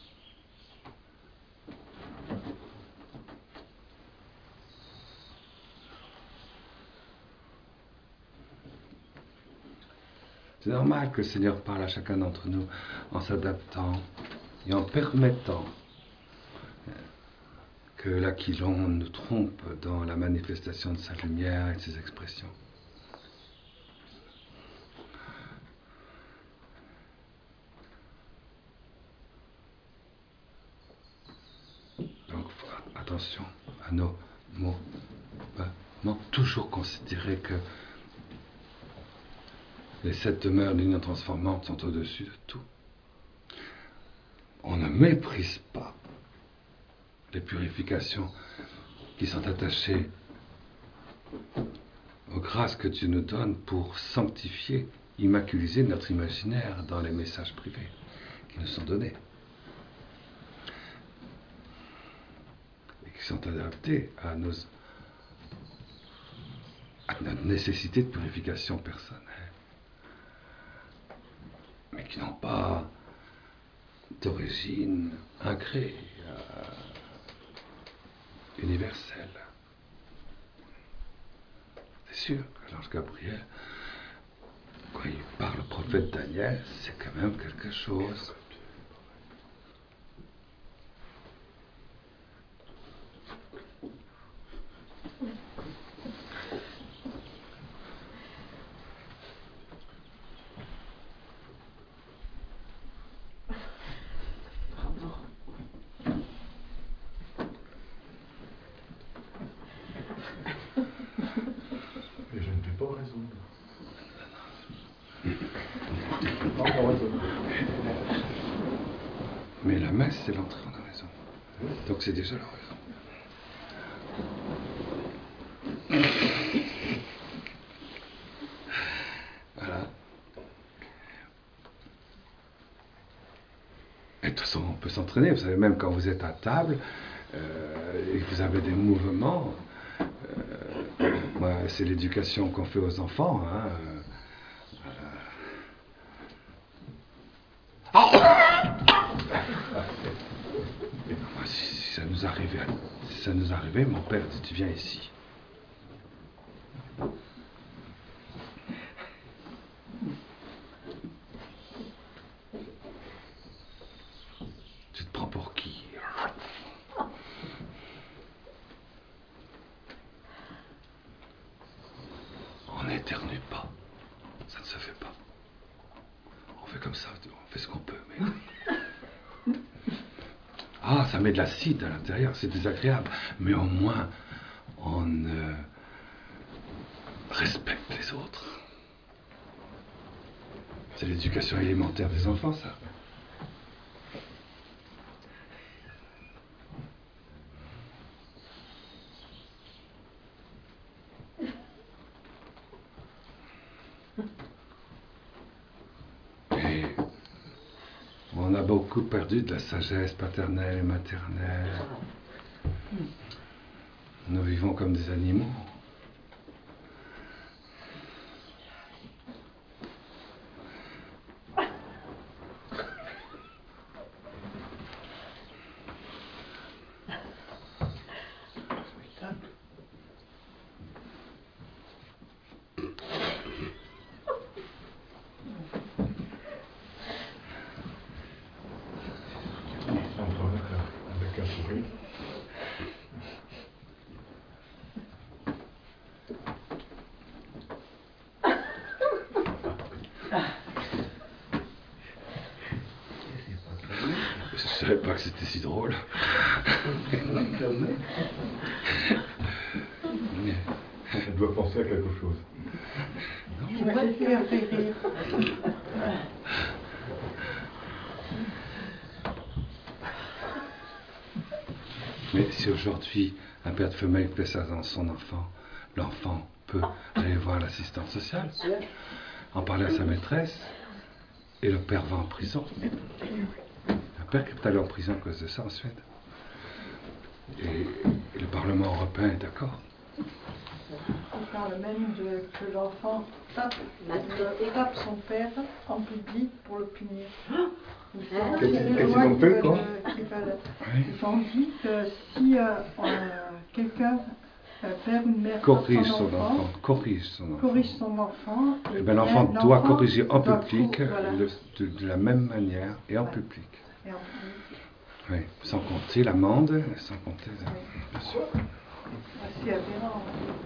C'est normal que le Seigneur parle à chacun d'entre nous en s'adaptant et en permettant que l'Aquilon nous trompe dans la manifestation de sa lumière et de ses expressions. Donc, attention à nos mots. Toujours considérer que les 7 demeures d'union transformante sont au-dessus de tout. On ne méprise pas les purifications qui sont attachées aux grâces que Dieu nous donne pour sanctifier, immaculiser notre imaginaire dans les messages privés qui nous sont donnés et qui sont adaptés à notre nécessité de purification personnelle, mais qui n'ont pas d'origine incrée, universelle. C'est sûr que l'ange Gabriel, quand il parle au prophète Daniel, c'est quand même quelque chose. Et je ne peux pas résoudre. Mais la messe, c'est l'entrée en oraison. Donc c'est déjà l'oraison. Voilà. Et de toute façon, on peut s'entraîner. Vous savez, même quand vous êtes à table et que vous avez des mouvements, moi, c'est l'éducation qu'on fait aux enfants. Hein, moi, si ça nous arrivait, mon père dit, tu viens ici. Tu te prends pour qui? On n'éternue pas. Ça ne se fait pas. On fait comme ça, on fait ce qu'on peut. Mais... Ah, ça met de l'acide à l'intérieur, c'est désagréable. Mais au moins, on respecte les autres. C'est l'éducation élémentaire des enfants, ça. Et on a beaucoup perdu de la sagesse paternelle et maternelle. Nous vivons comme des animaux. Avec un sourire. Je savais pas que c'était si drôle. Elle doit penser à quelque chose. Je vais te faire rire. Mais si aujourd'hui un père de famille fait ça dans son enfant, l'enfant peut aller voir l'assistante sociale, en parler à sa maîtresse, et le père va en prison. Un père qui est allé en prison à cause de ça en Suède. Et le Parlement européen est d'accord. On parle même que l'enfant tape son père en public pour le punir. Qu'est-ce qu'ils ont fait, quoi? Ils ont dit que si quelqu'un, un père ou une mère, Corrige tape son enfant. et Ben, l'enfant doit corriger en public voilà. de la même manière et en public. Et en public. Oui, sans compter l'amende, sans compter... Bien sûr. C'est aberrant.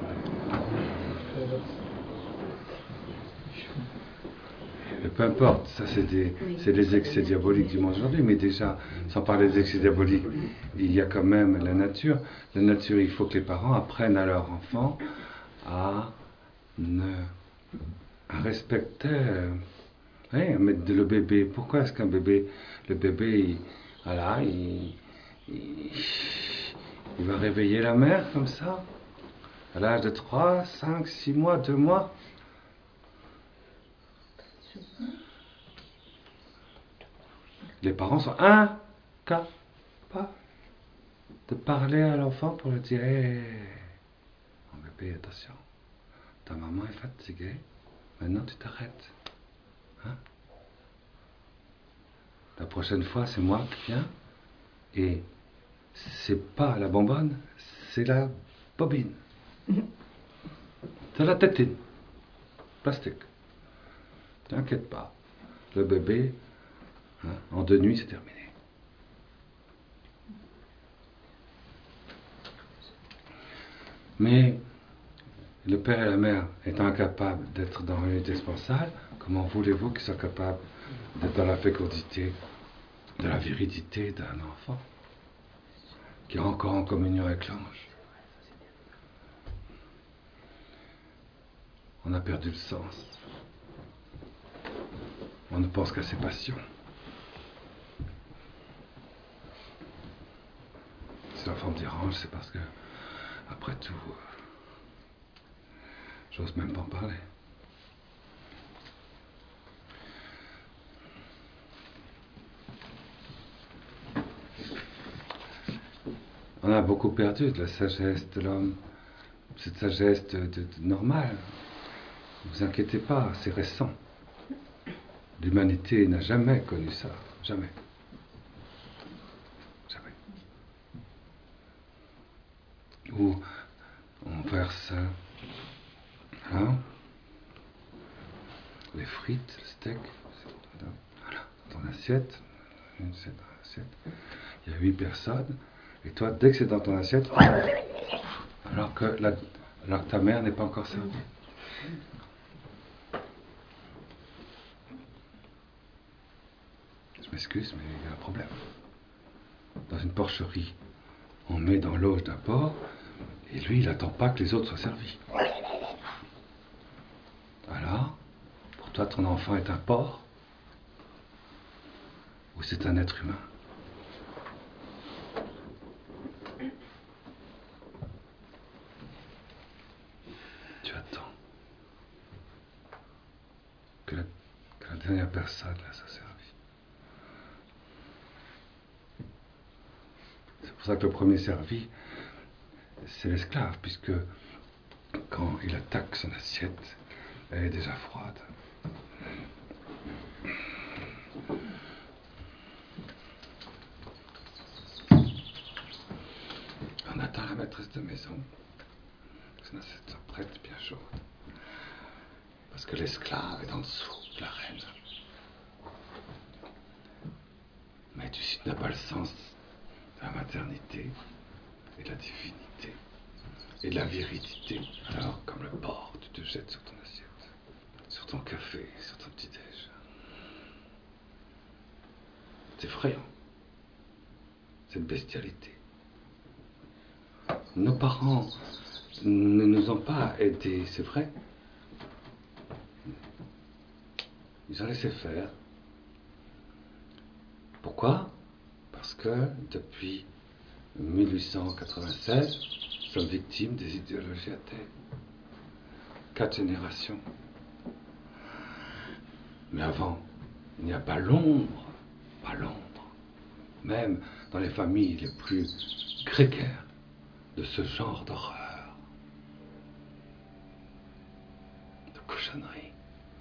Mais peu importe, ça c'est les excès diaboliques du monde aujourd'hui, mais déjà, sans parler des excès diaboliques, il y a quand même la nature. La nature, il faut que les parents apprennent à leur enfant à respecter, à mettre le bébé. Pourquoi est-ce qu'un bébé, le bébé, il va réveiller la mère comme ça, à l'âge de 3, 5, 6 mois, 2 mois? Les parents sont incapables de parler à l'enfant pour lui dire hey, mon bébé, attention, ta maman est fatiguée, maintenant tu t'arrêtes. Hein? La prochaine fois, c'est moi qui viens. Et c'est pas la bonbonne, c'est la bobine. C'est la tétine. Plastique. T'inquiète pas. Le bébé, hein, en 2 nuits, c'est terminé. Mais le père et la mère étant incapables d'être dans l'unité sponsale, comment voulez-vous qu'ils soient capables d'être dans la fécondité, de la virilité d'un enfant qui est encore en communion avec l'ange? On a perdu le sens. On ne pense qu'à ses passions. Si l'enfant me dérange, c'est parce que, après tout, j'ose même pas en parler. On a beaucoup perdu de la sagesse de l'homme, cette sagesse normale. Ne vous inquiétez pas, c'est récent. L'humanité n'a jamais connu ça, jamais. Jamais. Où on verse les frites, le steak, voilà, dans ton assiette, il y a 8 personnes, et toi, dès que c'est dans ton assiette, alors que ta mère n'est pas encore servie. Je m'excuse, mais il y a un problème. Dans une porcherie, on met dans l'auge d'un porc, et lui, il n'attend pas que les autres soient servis. Alors, pour toi, ton enfant est un porc? Ou c'est un être humain? Tu attends que la dernière personne soit servie. C'est pour ça que le premier servi, c'est l'esclave, puisque quand il attaque son assiette, elle est déjà froide. On attend la maîtresse de maison, que son assiette soit prête, bien chaude. Parce que l'esclave est en dessous de la reine. Mais tu n'as pas le sens de la maternité et de la divinité et de la virilité. Alors, comme le porc, tu te jettes sur ton assiette, sur ton café, sur ton petit-déj. C'est effrayant, cette bestialité. Nos parents ne nous ont pas aidés, c'est vrai. Ils ont laissé faire. Pourquoi? Parce que depuis 1896, nous sommes victimes des idéologies athées. 4 générations. Mais avant, il n'y a pas l'ombre, même dans les familles les plus grégaires, de ce genre d'horreur, de cochonnerie,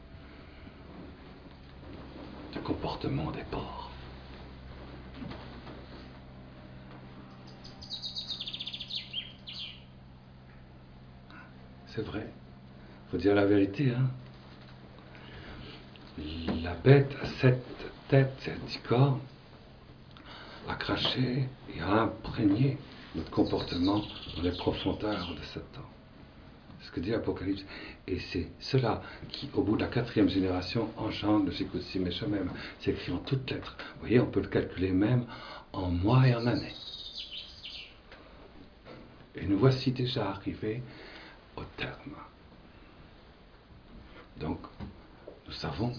de comportement des porcs. C'est vrai, faut dire la vérité, hein. La bête à 7 têtes et 10 cornes a craché et a imprégné notre comportement dans les profondeurs de Satan. C'est ce que dit l'Apocalypse. Et c'est cela qui, au bout de la 4e génération, engendre le Shikutsi Meshamem. C'est écrit en toutes lettres. Vous voyez, on peut le calculer même en mois et en années. Et nous voici déjà arrivés au terme. Donc, nous savons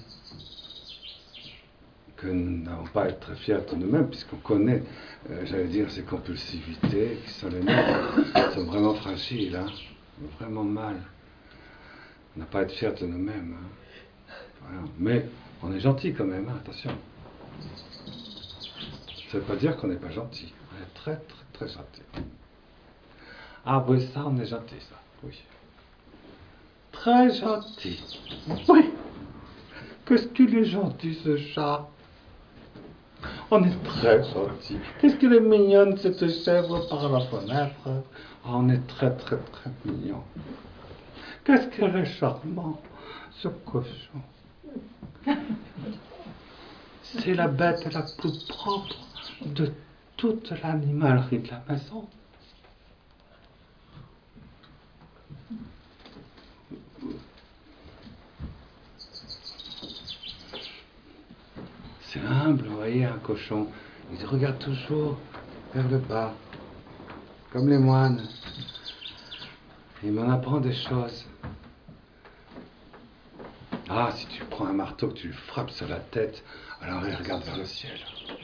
que nous n'avons pas à être très fiers de nous-mêmes, puisqu'on connaît, j'allais dire, ces compulsivités qui sont les nôtres, qui sont vraiment fragiles, hein, vraiment mal. On n'a pas à être fiers de nous-mêmes. Hein. Voilà. Mais on est gentil quand même, hein, attention. Ça ne veut pas dire qu'on n'est pas gentil. On est très, très, très gentil. Ah oui, ça, on est gentil, ça, oui. Très gentil. Oui. Qu'est-ce qu'il est gentil, ce chat? On est très gentil. Qu'est-ce qu'elle est mignonne, cette chèvre par la fenêtre. On est très, très, très mignon. Qu'est-ce qu'elle est charmant, ce cochon. C'est la bête la plus propre de toute l'animalerie de la maison. C'est humble, vous voyez, un cochon. Il regarde toujours vers le bas, comme les moines. Il m'en apprend des choses. Ah, si tu prends un marteau, que tu lui frappes sur la tête, alors il regarde vers le ciel.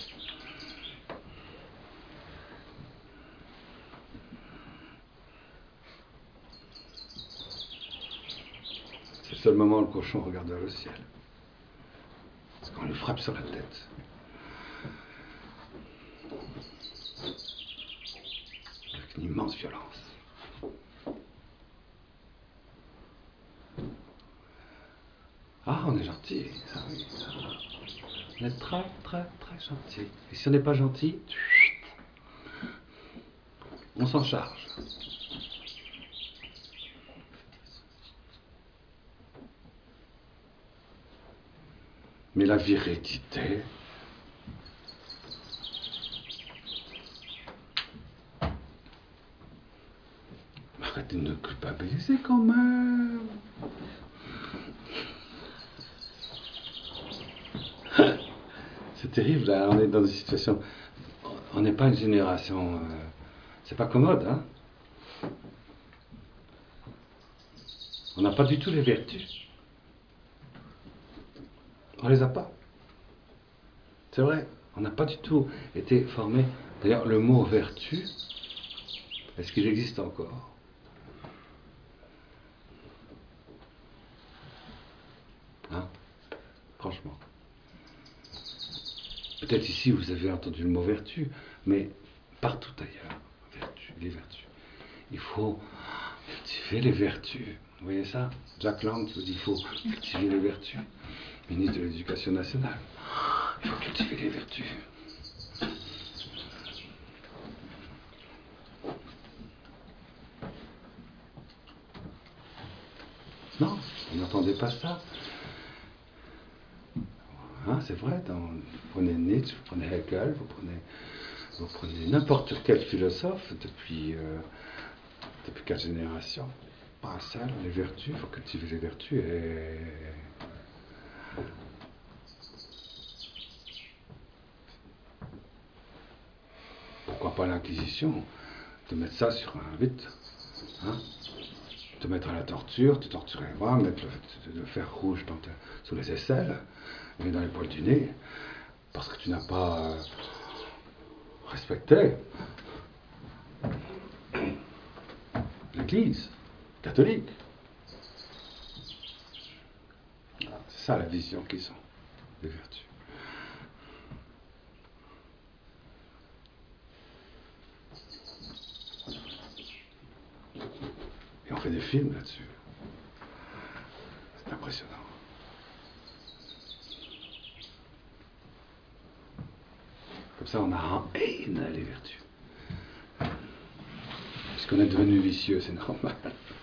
C'est le seul moment où le cochon regarde vers le ciel. C'est quand on lui frappe sur la tête. Avec une immense violence. Ah, on est gentil, ça oui, ça. On est très, très, très gentil. Et si on n'est pas gentil, on s'en charge. Mais la virilité, arrêtez de nous culpabiliser quand même. C'est terrible, là, on est dans une situation. On n'est pas une génération. C'est pas commode, hein. On n'a pas du tout les vertus. On les a pas. C'est vrai, on n'a pas du tout été formé. D'ailleurs, le mot vertu, est-ce qu'il existe encore? Hein? Franchement. Peut-être ici vous avez entendu le mot vertu, mais partout ailleurs, vertu, les vertus. Il faut cultiver les vertus. Vous voyez ça? Jack Lang qui vous dit qu'il faut cultiver les vertus. Ministre de l'Éducation nationale. Il faut cultiver les vertus. Non, vous n'entendez pas ça. Hein, c'est vrai, vous prenez Nietzsche, vous prenez Hegel, vous prenez n'importe quel philosophe depuis 4 générations. Paracelse, les vertus, il faut cultiver les vertus et... Pourquoi pas l'Inquisition? De mettre ça sur un vite, hein? Te mettre à la torture, te torturer les bras, mettre le fer rouge sous les aisselles, et dans les poils du nez, parce que tu n'as pas respecté l'Église catholique. C'est ça la vision qu'ils ont des vertus. Et on fait des films là-dessus. C'est impressionnant. Comme ça, on a en haine les vertus. Puisqu'on est devenu vicieux, c'est normal.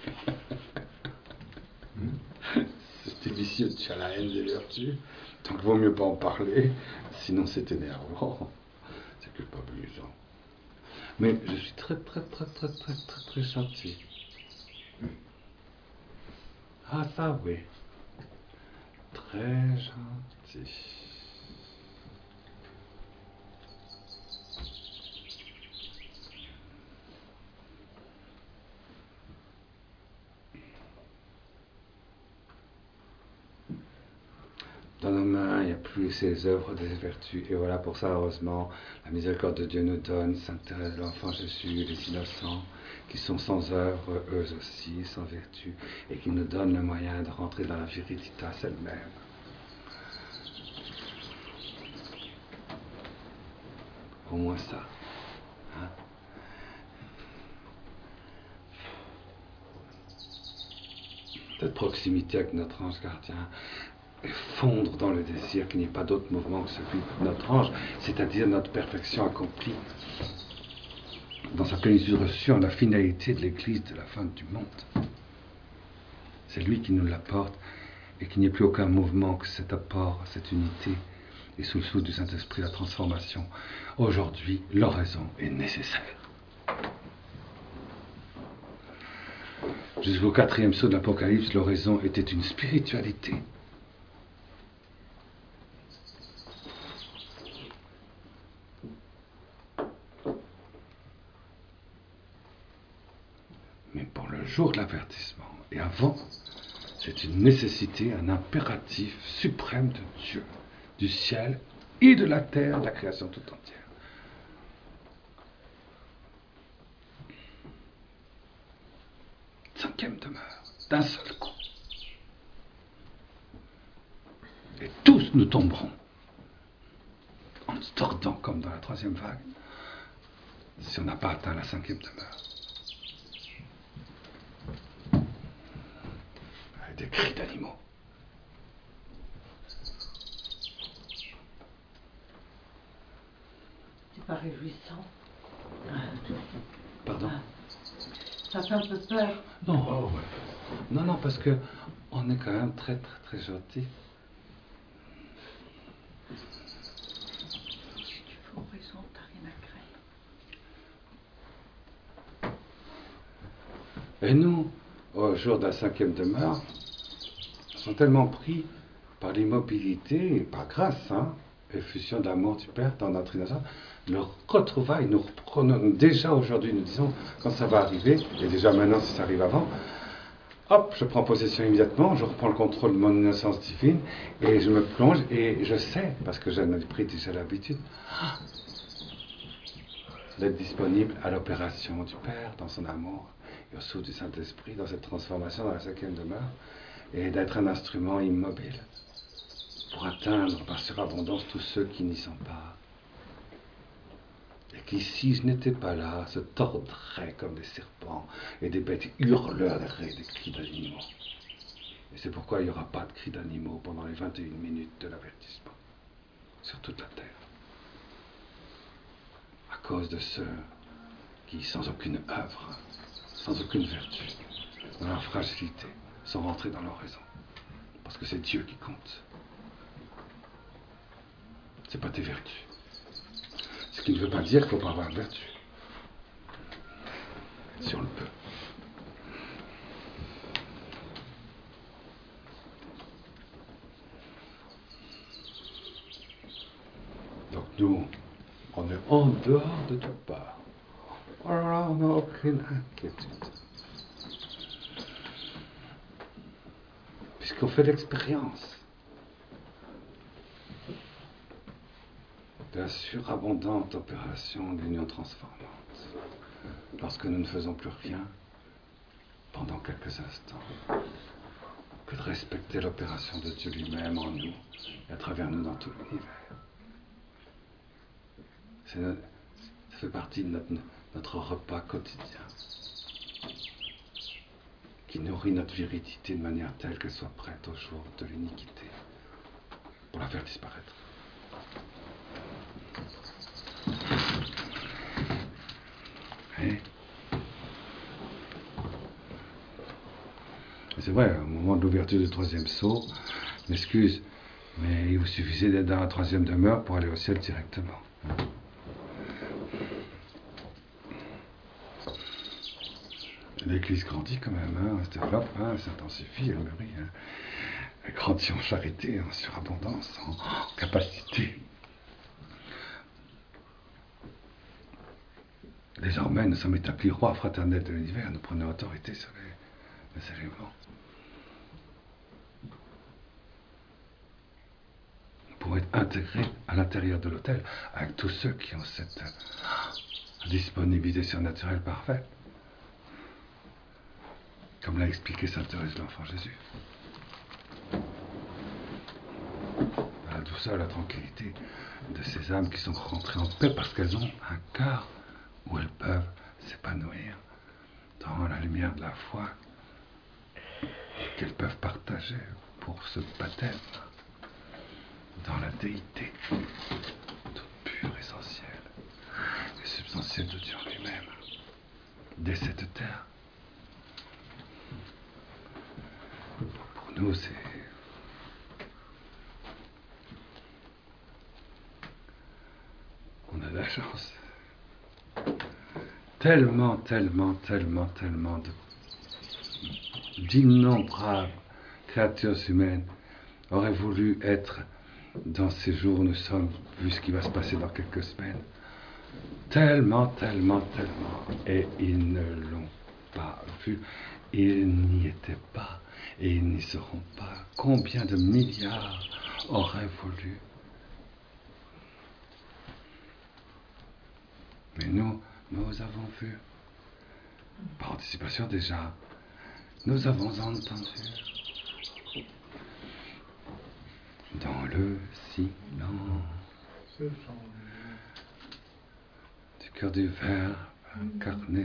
C'était vicieux, tu as la haine des vertus. Donc, il vaut mieux pas en parler, sinon c'est énervant. C'est culpabilisant. Mais je suis très, très, très, très, très, très, très gentil. Ah, ça, oui. Très gentil. Dans nos mains, il n'y a plus ces œuvres des vertus. Et voilà, pour ça, heureusement, la miséricorde de Dieu nous donne, Sainte Thérèse de l'Enfant Jésus, les innocents, qui sont sans œuvre, eux aussi, sans vertu, et qui nous donnent le moyen de rentrer dans la viriditas elle-même. Au moins ça. Hein? Cette proximité avec notre ange gardien, et fondre dans le désir qu'il n'y ait pas d'autre mouvement que celui de notre ange, c'est-à-dire notre perfection accomplie dans sa plénitude reçue en la finalité de l'Église de la fin du monde. C'est lui qui nous l'apporte et qu'il n'y ait plus aucun mouvement que cet apport, cette unité, et sous le sceau du Saint-Esprit, la transformation. Aujourd'hui, l'oraison est nécessaire. Jusqu'au 4e sceau de l'Apocalypse, l'oraison était une spiritualité. Mais pour le jour de l'avertissement et avant, c'est une nécessité, un impératif suprême de Dieu, du ciel et de la terre, de la création tout entière. Cinquième demeure, d'un seul coup. Et tous nous tomberons, en nous tordant comme dans la troisième vague, si on n'a pas atteint la cinquième demeure. Avec des cris d'animaux. C'est pas réjouissant. Pardon? Ça fait un peu peur. Non, oh, ouais. Non, parce que on est quand même très, très, très gentils. Tu fais raison, t'as rien à craindre. Et nous, au jour de la cinquième demeure, sont tellement pris par l'immobilité et par grâce, effusion de l'amour du Père dans notre innocence, le retrouvailles, nous reprenons déjà aujourd'hui, nous disons, quand ça va arriver, et déjà maintenant si ça arrive avant, hop, je prends possession immédiatement, je reprends le contrôle de mon innocence divine, et je me plonge, et je sais, parce que j'en ai pris déjà l'habitude, d'être disponible à l'opération du Père dans son amour, et au sceau du Saint-Esprit, dans cette transformation dans la cinquième demeure, et d'être un instrument immobile pour atteindre par surabondance tous ceux qui n'y sont pas. Et qui, si je n'étais pas là, se tordraient comme des serpents et des bêtes hurleraient des cris d'animaux. Et c'est pourquoi il n'y aura pas de cris d'animaux pendant les 21 minutes de l'avertissement sur toute la terre. À cause de ceux qui, sans aucune œuvre, sans aucune vertu, dans leur fragilité, sont rentrés dans leur raison. Parce que c'est Dieu qui compte. C'est pas tes vertus. Ce qui ne veut pas dire qu'il ne faut pas avoir de vertu. Si on le peut. Donc nous, on est en dehors de toute part. Alors là, on n'a aucune inquiétude. Puisqu'on fait l'expérience de la surabondante opération de l'union transformante, lorsque nous ne faisons plus rien pendant quelques instants, que de respecter l'opération de Dieu lui-même en nous et à travers nous dans tout l'univers. Ça fait partie de notre repas quotidien, qui nourrit notre virilité de manière telle qu'elle soit prête au jour de l'iniquité, pour la faire disparaître. Et c'est vrai, au moment de l'ouverture du troisième sceau, m'excuse, mais il vous suffisait d'être dans la troisième demeure pour aller au ciel directement. L'Église grandit quand même, elle se développe, elle s'intensifie, elle mûrit. Elle grandit en charité, en surabondance, en capacité. Désormais, nous sommes établis rois fraternels de l'univers, nous prenons autorité sur les éléments. Pour être intégrés à l'intérieur de l'autel, avec tous ceux qui ont cette disponibilité surnaturelle parfaite. Comme l'a expliqué sainte Thérèse de l'Enfant Jésus. La douceur, la tranquillité de ces âmes qui sont rentrées en paix parce qu'elles ont un cœur où elles peuvent s'épanouir dans la lumière de la foi qu'elles peuvent partager pour ce baptême dans la déité, toute pure, essentielle et substantielle de Dieu en lui-même, dès cette terre. Pour nous, c'est... On a de la chance. Tellement d'innombrables créatures humaines auraient voulu être dans ces jours où nous sommes, vu ce qui va se passer dans quelques semaines. Tellement. Et ils ne l'ont pas vu. Ils n'y étaient pas. Et ils n'y seront pas. Combien de milliards auraient voulu? Mais nous avons vu. Par anticipation déjà, nous avons entendu. Dans le silence du cœur du Verbe incarné,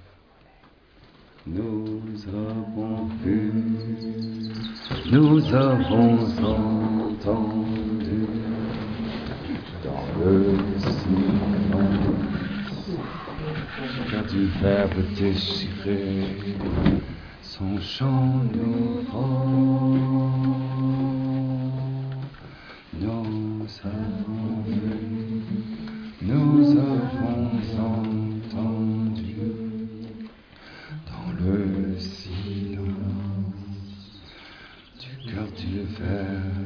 nous avons vu, nous avons entendu. Dans le silence du cœur du Verbe déchiré, son chant nouveau. Nous avons vu, nous avons entendu dans le silence du cœur du Verbe